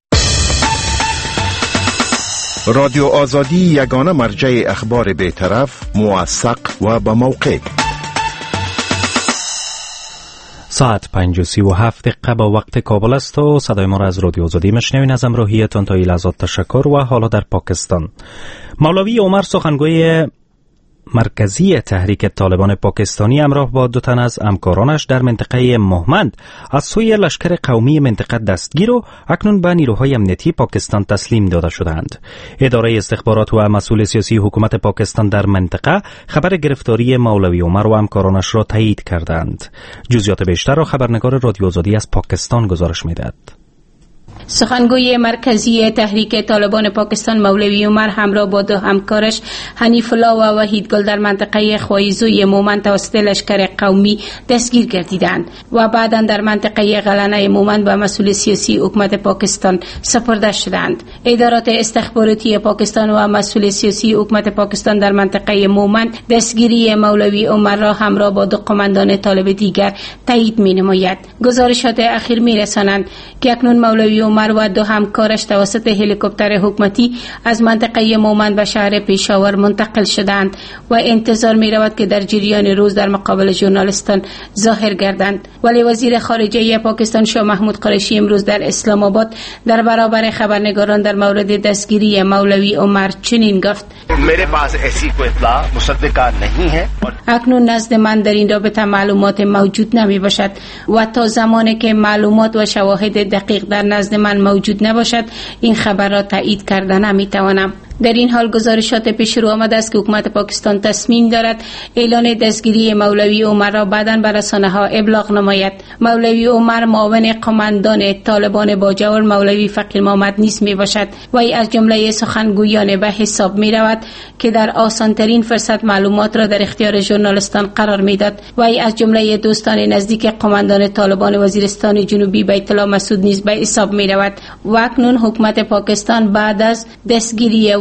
رادیو آزادی یگانه مرجع اخبار بی‌طرف، موثق و با موقع. ساعت پنج و سی و هفت دقیقه با وقت کابل است و صدای ما را از رادیو آزادی میشنوین. از همراهیتان تا این لحظات تشکر. و حالا در پاکستان، مولوی عمر سخنگوی مرکزی تحریک طالبان پاکستانی همراه با دو تن از همکارانش در منطقه مهمند از سوی لشکر قومی منطقه دستگیر و اکنون به نیروهای امنیتی پاکستان تسلیم داده شدند. اداره استخبارات و مسئول سیاسی حکومت پاکستان در منطقه خبر گرفتاری مولوی عمر و همکارانش را تایید کردند. جزئیات بیشتر را خبرنگار رادیو آزادی از پاکستان گزارش می‌دهد. سخنگوی مرکزی تحریک طالبان پاکستان مولوی عمر همراه با دو همکارش حنیف الله و وحید گل در منطقه خوایزوی مومند توسط لشکر قومی دستگیر گردیدند و بعدا در منطقه غلنه مومند به مسئول سیاسی حکومت پاکستان سپرده شدند. ادارات استخباراتی پاکستان و مسئول سیاسی حکومت پاکستان در منطقه مومند دستگیری مولوی عمر را همراه با دو قماندان طالب دیگر تایید می‌نماید. گزارشات اخیر می‌رسانند که اکنون مولوی عمر و دو همکارش توسط هلیکوپتر حکومتی از منطقه مومند به شهر پیشاور منتقل شدند و انتظار می رود که در جریان روز در مقابل ژورنالیستان ظاهر گردند. ولی وزیر خارجه پاکستان شاه محمود قریشی امروز در اسلام آباد در برابر خبرنگاران در مورد دستگیری مولوی عمر چنین گفت: میرے پاس ایسی کوئی اطلاع مصدقہ نہیں ہے. اکنون نزد من در این رابطه معلومات موجود نمی باشد و تا زمانی که معلومات و شواهد دقیق در نزد من موجود نباشد این خبر را تایید کردن نمی توانم. در این حال گزارشات پیش رو آمده است که حکومت پاکستان تصمیم دارد اعلان دستگیری مولوی عمر را بعداً به رسانه‌ها ابلاغ نماید. مولوی عمر معاون قماندان طالبان با جوار مولوی فقیر محمد نیز می باشد و ای از جمله سخنگویان به حساب می رود که در آسانترین فرصت معلومات را در اختیار ژورنالیستان قرار می داد و ای از جمله دوستان نزدیک قماندان طالبان وزیرستان جنوبی بیت الله مسعود نیز به حساب می رود. و اکنون حکومت پاکستان بعد از دستگیری و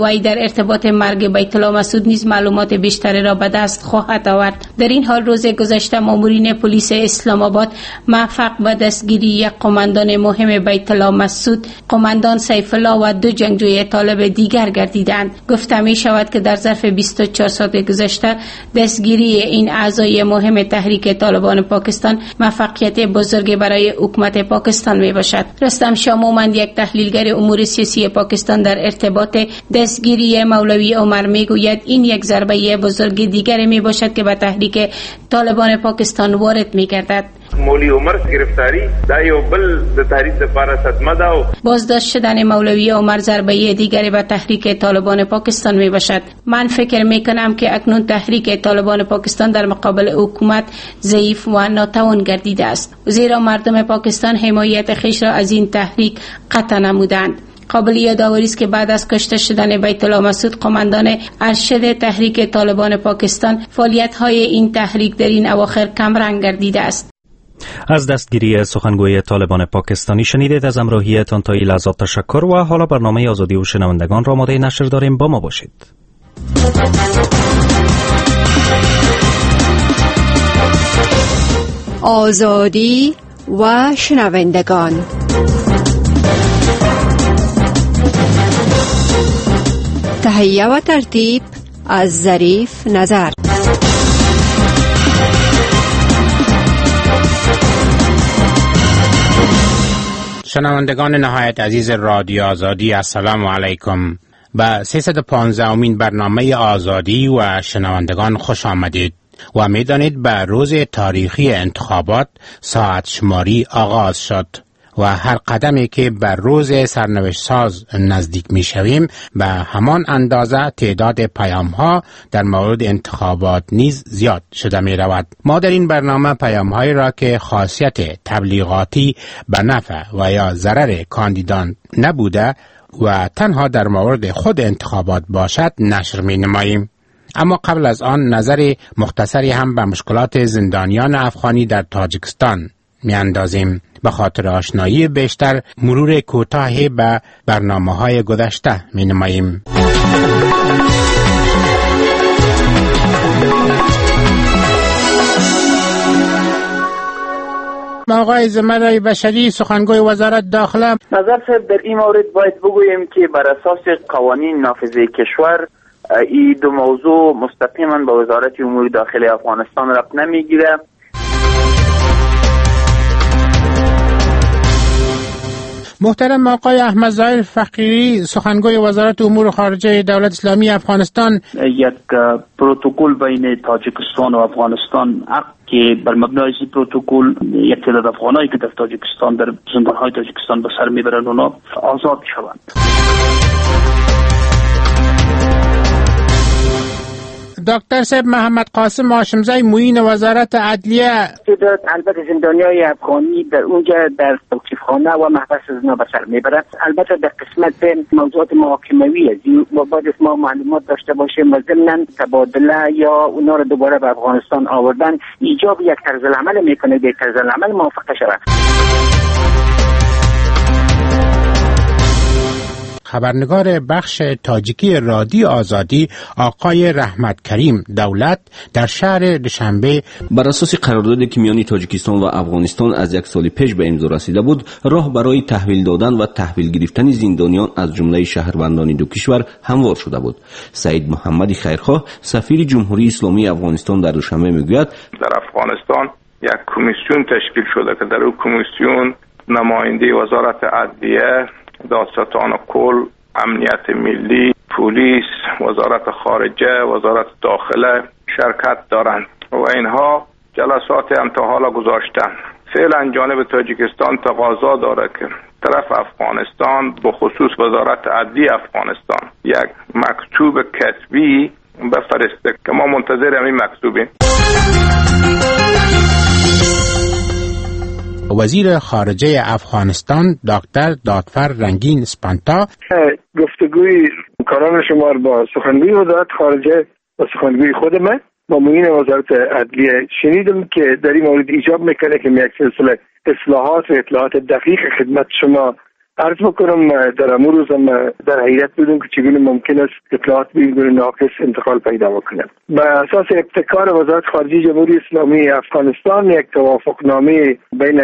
وی در ارتباط مرگ بیت الله مسعود نیز معلومات بیشتری را به دست خواهد آورد. در این حال روز گذشته مامورین پلیس اسلام آباد موفق به دستگیری یک قماندان مهم بیت الله مسعود، قماندان سیف الله و دو جنگجوی طالب دیگر گردیدند. گفته می شود که در ظرف بیست و چهار ساعت گذشته دستگیری این اعضای مهم تحریک طالبان پاکستان موفقیت بزرگی برای حکومت پاکستان می باشد. رستم شاه مومند، یک تحلیلگر امور سیاسی پاکستان، در ارتباط دستگیری مولوی عمر می گوید این یک ضربه بزرگ دیگر می باشد که به تحریک طالبان پاکستان وارد می گردد. مولوی عمر گرفتاری دا یو بل د تحریک لپاره صدمه ده. بازداشت شدن مولوی عمر ضربه دیگری به تحریک طالبان پاکستان می باشد. من فکر می کنم که اکنون تحریک طالبان پاکستان در مقابل حکومت ضعیف و ناتوان گردیده است، زیرا مردم پاکستان حمایت خویش را از این تحریک قطع نمودند. قابل یادآوری است که بعد از کشته شدن بیت الله مسعود، قماندان ارشد تحریک طالبان پاکستان، فعالیت‌های این تحریک در این اواخر کم رنگ گردیده است. از دستگیری سخنگوی طالبان پاکستانی شنیدید. از همراهیتان تا این لحظات تشکر و حالا برنامه آزادی و شنوندگان را آماده نشر داریم. با ما باشید. آزادی و شنوندگان. تهیه و ترتیب از ظریف نظر. شنوندگان نهایت عزیز رادیو آزادی، السلام علیکم. به سیصد و پانزده امین برنامه آزادی و شنوندگان خوش آمدید و میدانید به روز تاریخی انتخابات ساعت شماری آغاز شد و هر قدمی که بر روز سرنوشت ساز نزدیک می شویم به همان اندازه تعداد پیام ها در مورد انتخابات نیز زیاد شده می رود. ما در این برنامه پیام هایی را که خاصیت تبلیغاتی به نفع و یا ضرر کاندیدان نبوده و تنها در مورد خود انتخابات باشد نشر می نماییم. اما قبل از آن نظر مختصری هم به مشکلات زندانیان افغانی در تاجیکستان می اندازیم. به خاطر آشنایی بیشتر مرور کوتاهی به برنامه‌های گذشته می نماییم. آقای زمرای بشری، سخنگوی وزارت داخله، نظر صاحب در این مورد باید بگوییم که بر اساس قوانین نافذه کشور این دو موضوع مستقیما به وزارت امور داخلی افغانستان ربط نمیگیره. محترم آقای احمد ظاهر فقیری، سخنگوی وزارت امور خارجه دولت اسلامی افغانستان، یک پروتکل بین تاجیکستان و افغانستان که بر مبنای این پروتکل یک تعداد افغانایی که در تاجیکستان در زندانهای تاجیکستان به سر میبرند اونا آزاد شوند. دکتر صاحب محمد قاسم هاشمزی، معین وزارت عدلیه، البته زندانیای افغانی در اونجا در توقیفخانه و محبس از اونا به سر میبرند. البته در قسمت موضوعات محاکموی و باید ما معلومات داشته باشیم و ضمن تبادله یا اونا رو دوباره به افغانستان آوردن ایجاب یک طرز العمل میکنه، به طرز العمل موافقه شود. خبرنگار بخش تاجیکی رادیو آزادی آقای رحمت کریم دولت در شهر دوشنبه بر اساس قراردادی که میان تاجیکستان و افغانستان از یک سال پیش به امضا رسیده بود، راه برای تحویل دادن و تحویل گرفتن زندانیان از جمله شهروندان دو کشور هموار شده بود. سعید محمدی خیرخواه، سفیر جمهوری اسلامی افغانستان در دوشنبه میگوید در افغانستان یک کمیسیون تشکیل شده که در اون کمیسیون نماینده وزارت عدلیه، دادستان کل، امنیت ملی، پلیس، وزارت خارجه، وزارت داخله شرکت دارند و اینها جلسات هم تا حالا گذاشتن. فعلا جانب تاجیکستان تقاضا داره که طرف افغانستان به خصوص وزارت عدلی افغانستان یک مکتوب کتبی بفرسته که ما منتظر همین مکتوبیم. وزیر خارجه افغانستان دکتر دادفر رنگین اسپانتا گفتگوی کاران شما با سخنگوی وزارت خارجه و سخنگوی خود من با معین وزارت عدلیه شنیدم که در این مورد ایجاب میکنه که یک سلسله اصلاحات و اطلاعات دقیق خدمت شما عرض بکنم در امور روزم در حیرت بودم که چگونه ممکن است اطلاعات بدون ناقص انتقال پیدا بکنه. به اساس ابتکار وزارت خارجه جمهوری اسلامی افغانستان یک توافقنامه بین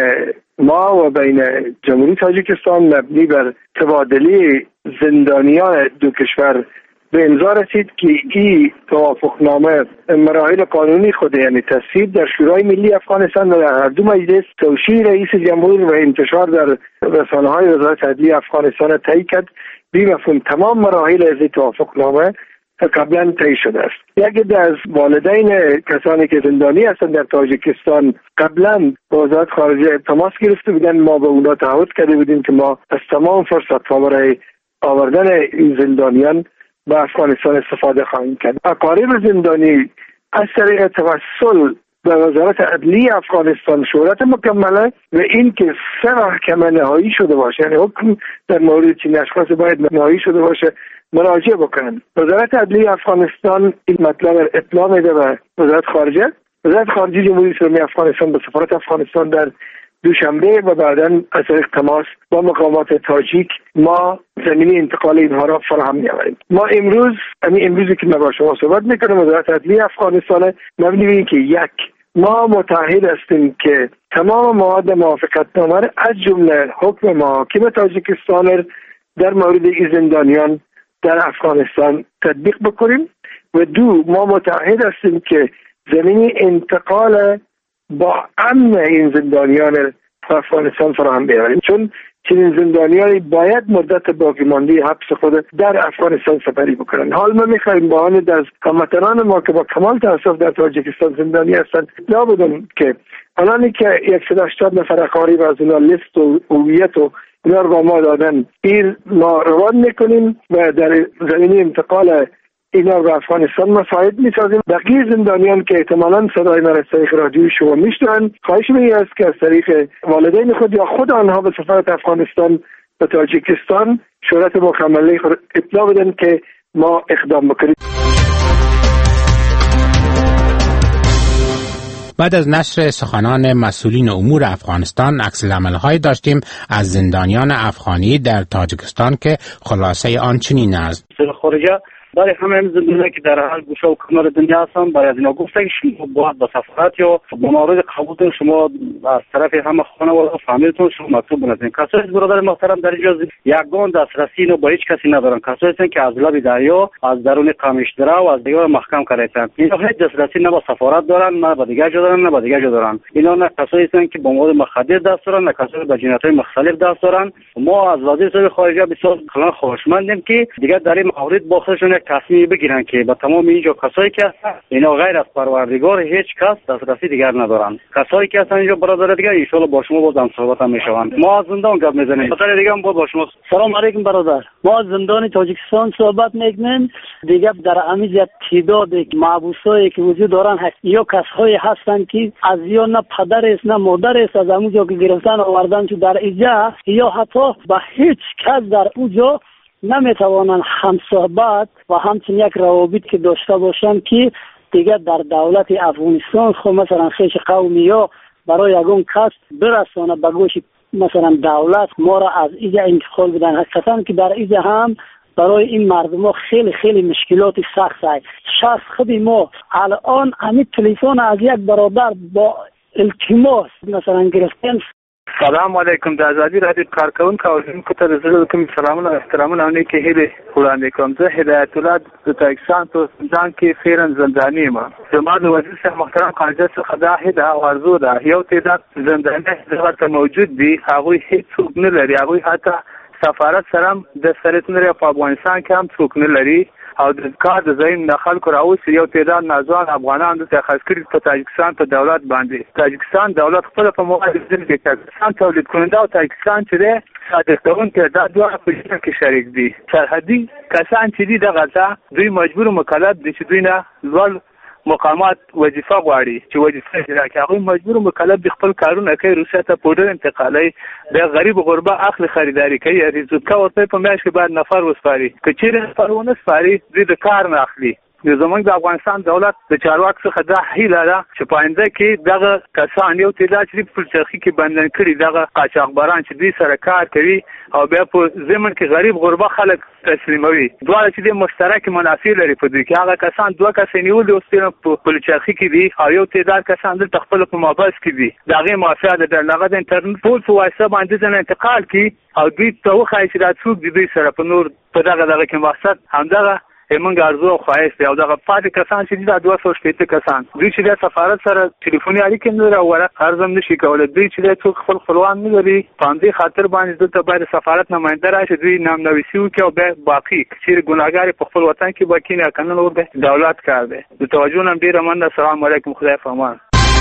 ما و بین جمهوری تاجیکستان مبنی بر تبادله زندانیان دو کشور به امضا رسید که این توافقنامه مراحل قانونی خود یعنی تصویب در شورای ملی افغانستان و در هر دو مجلس توشیح رئیس جمهور و انتشار در رسانه‌های وزارت عدلیه افغانستان طی کرد. بی مفهوم تمام مراحل از این توافقنامه قبلا طی شده است. یکی از والدین کسانی که زندانی هستند در تاجیکستان قبلا با وزارت خارجه تماس گرفته بودند. ما به اونا تعهد کرده بودیم که ما از تمام فرصت‌ها برای آوردن این زندانیان به افغانستان استفاده خواهیم کرد. اقارب زندانی از طریق توسل به وزارت عدلیه افغانستان شهرت مکمله و این که سه محکمه نهایی شده باشه، یعنی حکم در مورد چین اشخاص باید نهایی شده باشه، مراجعه بکنن. وزارت عدلیه افغانستان این مطلب اطلاع میده به وزارت خارجه. وزارت خارجه جمهوری اسلامی افغانستان به سفارت افغانستان در دوشنبه و بعداً از طریق تماس با مقامات تاجیک ما زمینه انتقال اینها را فراهم می‌آوریم. ما امروز همین امروزی که ما با شما صحبت می‌کنیم وزارت عدلیه افغانستان مبنی بر اینکه یک ما متعهد هستیم که تمام مواد موافقتنامه را از جمله حکم محاکم تاجیکستان در مورد این زندانیان در افغانستان تطبیق بکنیم و دو ما متعهد هستیم که زمینه انتقال با امن این زندانیان افغانستان فراهم بیاریم، چون چنین زندانیانی باید مدت باقی مانده حبس خود در افغانستان سپری بکنن. حال ما میخواهیم با آن از هموطنان ما که با کمال تاسف در تاجیکستان زندانی هستند اطلاع بدم که آنانی که صد و هشتاد نفر اقارب از اونا لیست و هویت و اینا رو با ما دادن این ما روان میکنیم و در زمینه انتقال اینا رو افغانستان مساعد میسازیم. بقیه زندانیان که احتمالاً صدای من از طریق رادیوی شما میشنوند خواهش می است که از طریق والدین خود یا خود آنها به سفارت افغانستان به تاجیکستان شهرت مکمله اطلاع بدن که ما اقدام بکنیم. بعد از نشر سخنان مسئولین امور افغانستان عکس العمل‌هایی داشتیم از زندانیان افغانی در تاجیکستان که خلاصه آن چنین است. خارجه برای همه زندانی که در هر گوشه و کنار دنیا هستن برای از اینا گفته که شما باید به سفارت یا به مورد قبولتون شما از طرف همه خانواده و فامیلتون شما مطلوب بنازین. کسایی برادر محترم در اینجا یگان دسترسی اینو با هیچ کسی ندارن. کسایی هستن که از لب دریا از درون قمیشدره و از دیوار محکم کردن. اینا هیچ دسترسی نه به سفارت دارن نه به دیگه جا دارن نه به دیگه جا دارن. اینا نه کسایی هستن که با مواد مخدر دست دارن نه کسایی به جنایت‌های مختلف دست دارن. ما از وزیر صاحب خارجه بسیار کلان خواهشمندیم که دیگه در این مورد با خودشون تصمیم بگیرن که با تمام اینجا کسایی که هستن اینا غیر از پروردگار هیچ کس دسترسی دیگر ندارن. کسایی که هستن اینجا برادر دیگه ان شاءالله با شما بازم صحبت هم میشوند. ما از زندان گپ میزنیم. برادر دیگه هم با شما. سلام علیکم برادر. ما از زندان تاجیکستان صحبت میکنیم. دیگه در امیز تعداد محبوسایی که وجود دارن هست یا کسایی هستن که از یا نه پدر است نه مادر است از اونجا که گرفتن آوردن تو در اینجا یا حتی با هیچ کس در اونجا نمیتوانند همصحبت و همچنین یک روابط که داشته باشند که دیگه در دولت افغانستان خب مثلا خیش قومی یا برای یگون کس برسانه به گوش مثلا دولت ما را از اینجا انتقال بدن. حقیقتا که در اینجا هم برای این مردم ها خیلی خیلی مشکلات سخت است. شخص خود ما الان همین تلفن از یک برادر با التماس مثلا گرفتن. سلام علیکم. در ازادی رادیو کارکون کاوشیم که تر زل کوم سلام و احترام نامه که هیله وړاندې کوم. زه هدایت الله د تاجکستان په ځان کې فعلا زندانی ما. زما د وزیر صاحب محترم خارجه څخه دا هدا او ارزو ده یو تعداد زندانیان ورته موجود دي هغوی هیڅ څوک نه لري. هغوی حتی سفارت سره د سرتون لري په افغانستان کې هم څوک نه لري او د کار د زین نه خلکو راوځي یو تعداد نازوان افغانان د خاص کړي په تاجکستان په دولت باندې. تاجکستان دولت خپل په موقع د تاجکستان تولید کننده او تاجکستان چې ده صادقون کې دا دوه په کې شریک دي. سرحدي کسان چې دي دغه ځا دوی مجبور مکلف دي چې دوی نه ځل مقامات وظیفه غواړي چې وظیفه اجرا کوي. هغه مجبور مکلف د خپل کارونه کوي. روسیه ته پودر انتقالي د غریب غربه اخلي خریداري کوي. ریزوکا ورته په میاشت کې بعد نفر وسپاري. که چیرې نفر ونه سپاري دوی د کار نه اخلي. زمونږ د افغانستان دولت د چارواکو څخه دا هیله ده چې په آینده کې دغه کسان یو تعداد چې په چرخي کې بندن کړي دغه قاچاقبران چې دوی سره کار کوي او بیا په زمون کې غریب غربه خلک تسلیموي دواړه چې د مشترک منافع لري په دوی کې هغه کسان دوه کسان نیول دي اوس په چرخي کې دي او یو تعداد کسان د خپل په مابس کې دي دغه موافقه د دغه د انټرنیټ ټول په واسطه باندې ځنه انتقال کی او دوی ته وخایي چې دا څوک دي دوی سره په نور په دغه دغه کې مقصد همدغه همنګ ارزو او خواهش دی او دغه پاتې کسان چې دا دوه سوه شپېته کسان دوی چې د سفارت سره ټلیفوني اړیکې نه لري او ورق ارزم نشي کولای دوی چې د څوک خپل خپلوان نه لري په همدې خاطر باندې دلته باید سفارت نماینده راشي دوی نامنویسي وکړي او بیا باقي چیرې ګناهګار په خپل وطن کې باقي نه کنه نور د دولت کار دی د توجه نن ډیره مننه السلام علیکم خدای پامان.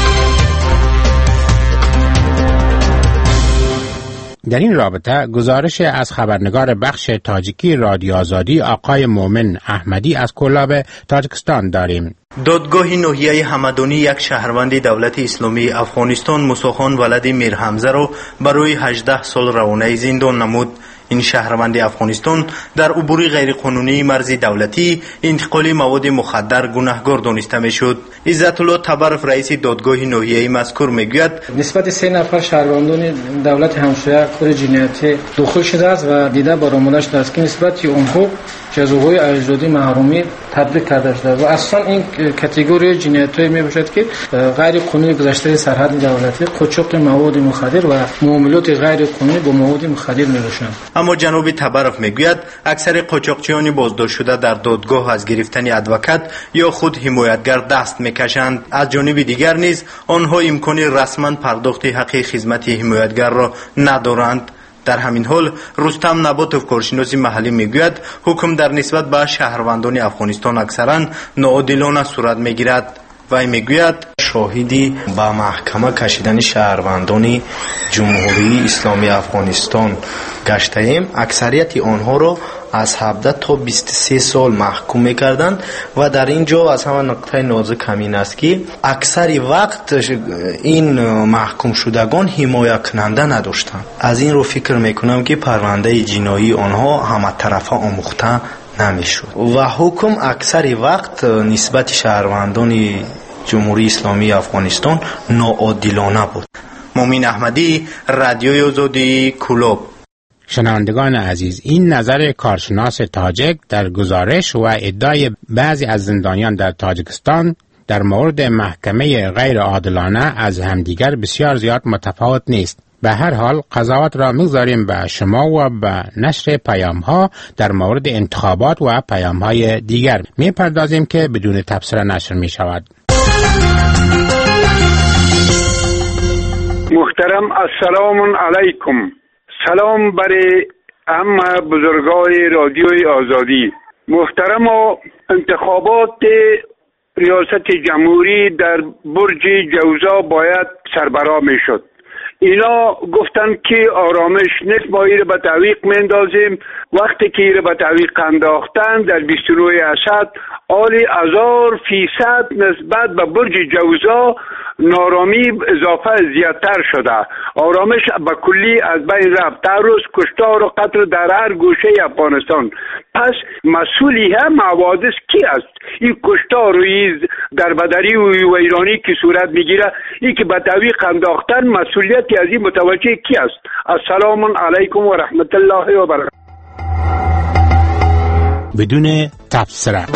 در این رابطه گزارش از خبرنگار بخش تاجیکی رادیو آزادی آقای مومن احمدی از کلاب تاجیکستان داریم. دادگاه ناحیه همدانی یک شهروند دولت اسلامی افغانستان موسیخان ولد میر حمزه را برای هجده سال روانه زندان نمود. این شهروند افغانستان در عبور غیرقانونی مرز دولتی انتقال مواد مخدر گناهکار دانسته میشد. عزت الله تبرف رئیس دادگاه ناحیه مذکور میگوید نسبت سه نفر شهروندان دولت همسایه کار جنایتی داخل شده است و دیده برآمده شده است که نسبت اونها جزاهای اجرادی محرومی تطبیق کرده شده و اصلا این کاتگوری جنایتی می باشد که غیر قانونی گذشته سرحد دولتی، قاچاق مواد مخدر و معاملات غیر قانونی با مواد مخدر می باشند. اما جناب تبرف میگوید اکثر قاچاقچیان بازداشت شده در دادگاه از گرفتن ادوکات یا خود حمایتگر دست میکشند. از جانب دیگر نیز آنها امکان رسما پرداخت حق خدمت حمایتگر را ندارند. در همین حال رستم نباتوف کارشناس محلی میگوید حکم در نسبت به شهروندان افغانستان اکثرا ناعادلانه صورت میگیرد. وی میگوید شاهدی با محکمه کشیدن شهروندان جمهوری اسلامی افغانستان گشته ایم. اکثریت آنها را از هفده تا بیست و سه سال محکوم میکردند و در اینجا از همه نقطه نازک همین است که اکثر وقت این محکوم شدگان حمایت کننده نداشتند. از این رو فکر میکنم که پرونده جنایی آنها همه طرفه آموخته نمیشد و حکم اکثر وقت نسبت شهروندان جمهوری اسلامی افغانستان ناعادلانه بود. مومن احمدی، رادیوی آزادی، کلوب. شنوندگان عزیز، این نظر کارشناس تاجک در گزارش و ادعای بعضی از زندانیان در تاجیکستان در مورد محکمه غیر عادلانه از همدیگر بسیار زیاد متفاوت نیست. به هر حال قضاوت را می‌گذاریم به شما و به نشر پیام‌ها در مورد انتخابات و پیام‌های دیگر. می‌پردازیم که بدون تبصره نشر می‌شود. محترم السلام علیکم. سلام برای همه بزرگای رادیوی آزادی. محترم انتخابات ریاست جمهوری در برج جوزا باید سربرا میشد. اینا گفتن که آرامش نیست، ما ایره به تعویق میندازیم. وقتی که ایره به تعویق انداختن در بیست و نه اسد آلی هزار فیصد نسبت به برج جوزا نارامی اضافه زیادتر شده. آرامش به کلی از بین رفت. در روز کشتار و قتل در هر گوشه افغانستان. پس مسئولی هم حوادث کی است؟ این کشتار و این دربدری و ویرانی که صورت میگیره، این که به تعویق انداختن مسئولیتی از این متوجه کی است؟ السلام علیکم و رحمت الله و برکاته. بدون تبصره.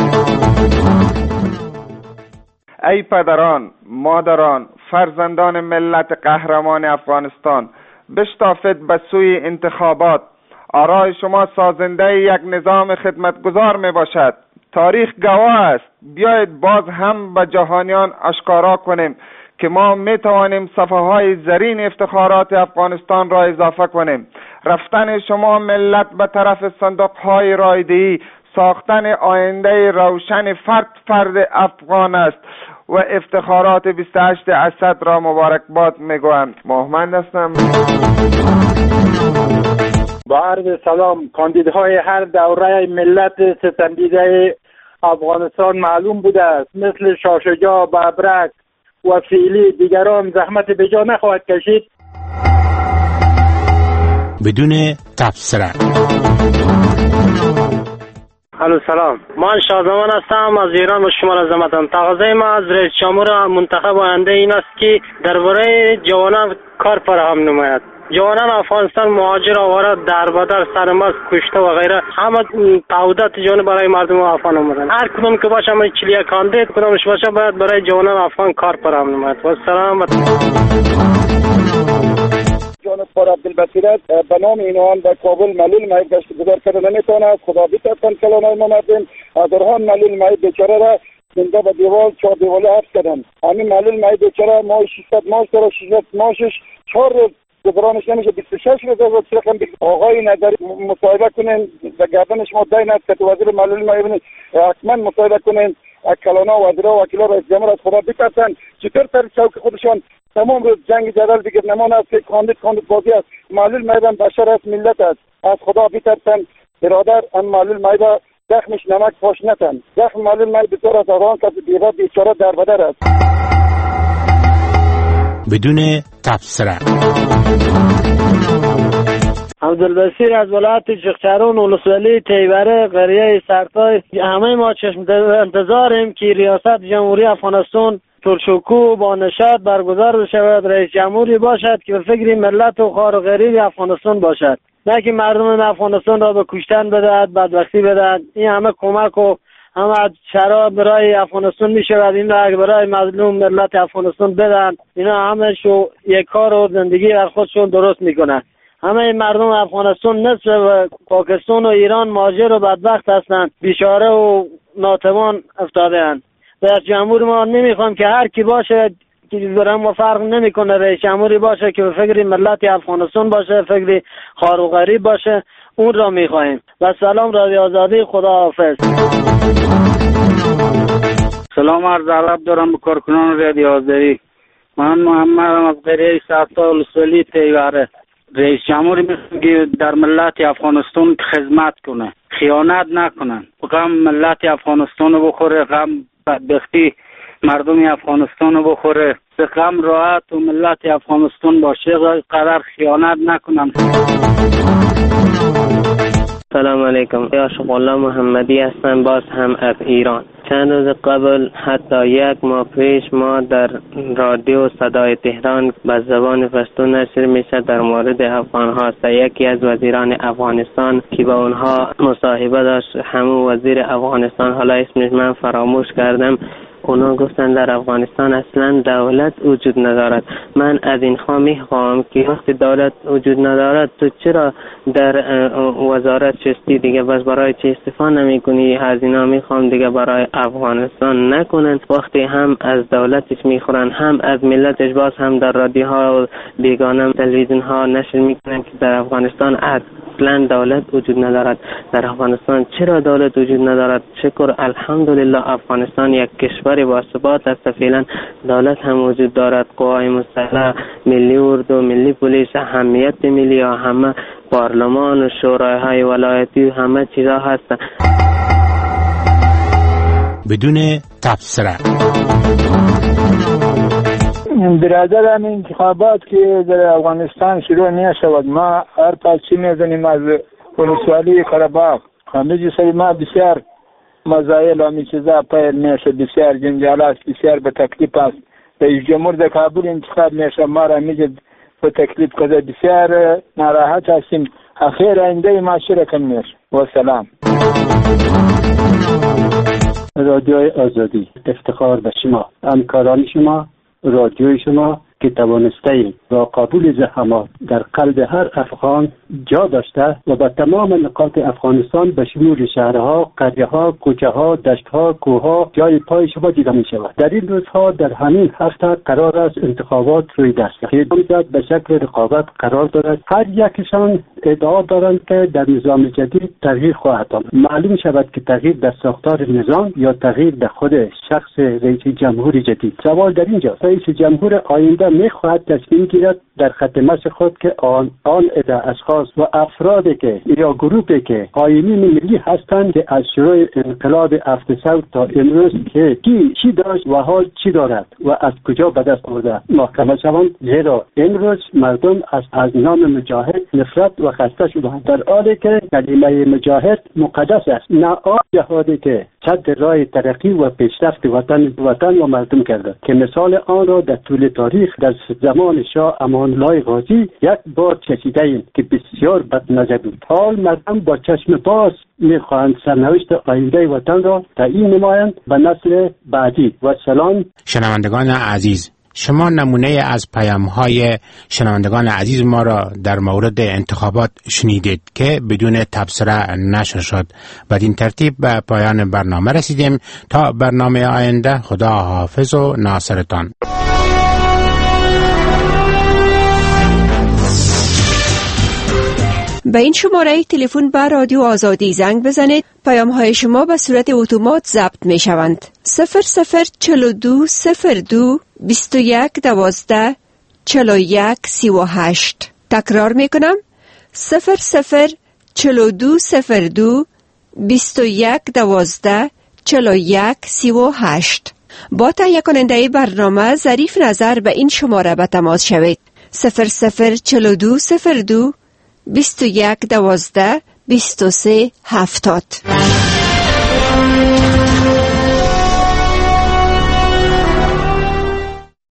ای پدران، مادران، فرزندان ملت قهرمان افغانستان، بشتافید به سوی انتخابات. آرای شما سازنده یک نظام خدمتگزار می باشد. تاریخ گواه است. بیایید باز هم به جهانیان آشکارا کنیم که ما می توانیم صفحه های زرین افتخارات افغانستان را اضافه کنیم. رفتن شما ملت به طرف صندوق های رایده‌ای ساختن آینده روشن فرد فرد افغان است و افتخارات بیست و هشت اسد را مبارکباد میگویم. محمد هستم. با عرض سلام. کاندیدهای هر دوره ملت ستمدیده افغانستان معلوم بوده است، مثل شاشجا، ببرک و فیلی دیگران زحمت بجا نخواهد کشید. بدون تبصره. الو سلام، من شادمان هستم از ایران و شما را زمتم. تقاضای ما از رئیس جمهور منتخب آینده این است که درباره جوانان کار فراهم نماید. جوانان افغانستان مهاجر آواره در بدر سرمست کشته و غیره همه تعهدات جوان برای مردم افغان آمدن. هر کدوم که باشه همه چلیه کاندید کدومش باشه باید برای جوانان افغان کار فراهم نماید. و سلام جان پر عبدالبصیرت به نام اینوان به کابل معلول مایب گشت گذار کرده نمیتونه. خدا بیترتن کلانای ما مردم از درهان معلول مایب بیچاره را زنده به دیوال چهار دیواله حبس کردن. همین معلول مایب بیچاره ماه ششصد ماش داره، ششصد ماشش چهار روز گذرانش نمیشه، بیست و شش روز از رقم آقای نظری مصاحبه کنین در گردنش ما دای نست که وزیر معلول مایب حتما مصاحبه کنین. کلانا و وزیرا و وکیلا رئیس جمهور از خدا بیترسن. چطور سر چوک خودشان تمام روز جنگ جدل دیگر نمان است که کاندید کاندید بازی است. معلول مایبان بشر است، ملت است. از خدا بیترسن. برادر ام معلول مایبا زخمش نمک پاش نتن. زخم معلول مایب بسیار از آن کسی بیغت بیچاره در بدر است. بدون تبصره عبدالبصیر از ولایت چغچرون ولسوالی تیوره قریه سرتای. همه ما چشم انتظاریم که ریاست جمهوری افغانستان پرشکوه با نشاط برگزار شود. رئیس جمهوری باشد که به فکر ملت و خار و غریب افغانستان باشد، نه که مردم افغانستان را به کشتن بدهد، بدبختی بدهد. این همه کمک و همه شراب برای افغانستان می شود، این را برای مظلوم ملت افغانستان بدن. اینا همه شو یک کار و زندگی در خودشون درست می کنند. همه مردم افغانستان نصف پاکستان و ایران مهاجر و بدبخت هستند، بیچاره و ناتوان افتاده اند. رئیس جمهور ما نمیخوام که هر کی باشه که برام ما فرق نمیکنه، رئیس جمهوری باشه که به فکر ملت افغانستان باشه، فکر خار و غریب باشه، اون را میخوایم. و سلام رادیو آزادی، خدا حافظ. سلام عرض ادب دارم به کارکنان رادیو آزادی. من محمدم از قریه سرتا ولسوالی تیوره. رئیس جمهوری میخوام که در ملت افغانستان خدمت کنه، خیانت نکنن، غم ملت افغانستان رو بخوره، غم بدبختی مردم افغانستان رو بخوره، به غم راحت و ملت افغانستان باشه، قرار خیانت نکنن. سلام علیکم، عاشق الله محمدی هستم، باز هم از ایران. چند روز قبل حتی یک ماه پیش ما در رادیو صدای تهران به زبان پشتو نشر میشه در مورد افغان ها. یکی از وزیران افغانستان که با اونها مصاحبه داشت، همون وزیر افغانستان، حالا اسمش من فراموش کردم، اونا گفتن در افغانستان اصلا دولت وجود ندارد. من از این خواهم میخواهم که وقتی دولت وجود ندارد تو چرا در وزارت شستی دیگه، بس برای چه استفاده نمی کنی؟ از اینا میخوام دیگه برای افغانستان نکنن. وقتی هم از دولتش میخورن هم از ملتش، باز هم در رادیوها و بیگانه تلویزیون ها نشر میکنن که در افغانستان اصلا دولت وجود ندارد. در افغانستان چرا دولت وجود ندارد؟ شکر الحمدلله افغانستان یک کشور با ثبات است. فعلا دولت هم وجود دارد، قوای مسلح، ملی اردو، ملی پلیس، اهمیت ملی ها، همه پارلمان و شورای های ولایتی، همه چیزا هست. بدون تبصره برادرم انتخابات که در افغانستان شروع نشود، ما هر پاچی میزنیم از ولسوالی قره‌باغ. همه سری ما بسیار مزایل و همین چیزا پیر میشه، بسیار جنجال است، بسیار به تکلیف است. رئیس جمهور در کابل انتخاب میشه، ما را میگه به تکلیف کده، بسیار ناراحت هستیم. اخیر آینده معاشره کم میشه. و سلام. رادیوی آزادی، افتخار به شما، همکاران شما، رادیوی شما که توانسته اید با قبول زحمات در قلب هر افغان جا داشته و به تمام نقاط افغانستان به شمول شهرها، قریه‌ها، کوچه‌ها، دشت‌ها، کوه‌ها جای پای شما دیده می شود. در این روزها در همین هفته قرار است انتخابات روی دست که نامزد به شکل رقابت قرار دارد. هر یکشان ادعا دارند که در نظام جدید تغییر خواهد آمد. معلوم شود که تغییر در ساختار نظام یا تغییر در خود شخص رئیس جمهور جدید. سوال در اینجاست، رئیس جمهور آینده آیا میخواهد تصمیم گیرد در خط مشی خود که آن آن عده اشخاص و افرادی که یا گروهی که آیینی ملی هستند که از شروع انقلاب هفتاد تا امروز که کی چی داشت و حال چی دارد و از کجا به دست آورده محاکمه شوند، زیرا امروز مردم از از نام مجاهد نفرت و خسته شدند، در حالی که کلمه مجاهد مقدس است، نه آن جهادی که صد راه ترقی و پیشرفت وطن وطن و مردم کرده که مثال آن را در طول تاریخ در زمان شاه امان الله غازی یک بار چشیده ایم که بسیار بدنظر بود. حال مردم با چشم باز میخواهند سرنوشت آینده وطن را تعیین نمایند به نسل بعدی. و سلام. شنوندگان عزیز، شما نمونه از پیام‌های شنوندگان عزیز ما را در مورد انتخابات شنیدید که بدون تبصره نشر شد. بدین ترتیب به پایان برنامه رسیدیم. تا برنامه آینده، خدا حافظ و ناصرتان. به این شماره تلفن به رادیو آزادی زنگ بزنید. پیام های شما به صورت اتومات ضبط می شوند. صفر صفر چهل و دو صفر دو بیست و یک دوازده چهل و یک سی و هشت. تکرار می کنم. صفر صفر چهل و دو صفر دو بیست و یک دوازده چهل و یک سی و هشت. با تهیه کننده برنامه ظریف نظر به این شماره به تماس شوید. صفر صفر چهل و دو صفر دو بیست و یک دوازده بیست و سه هفتاد.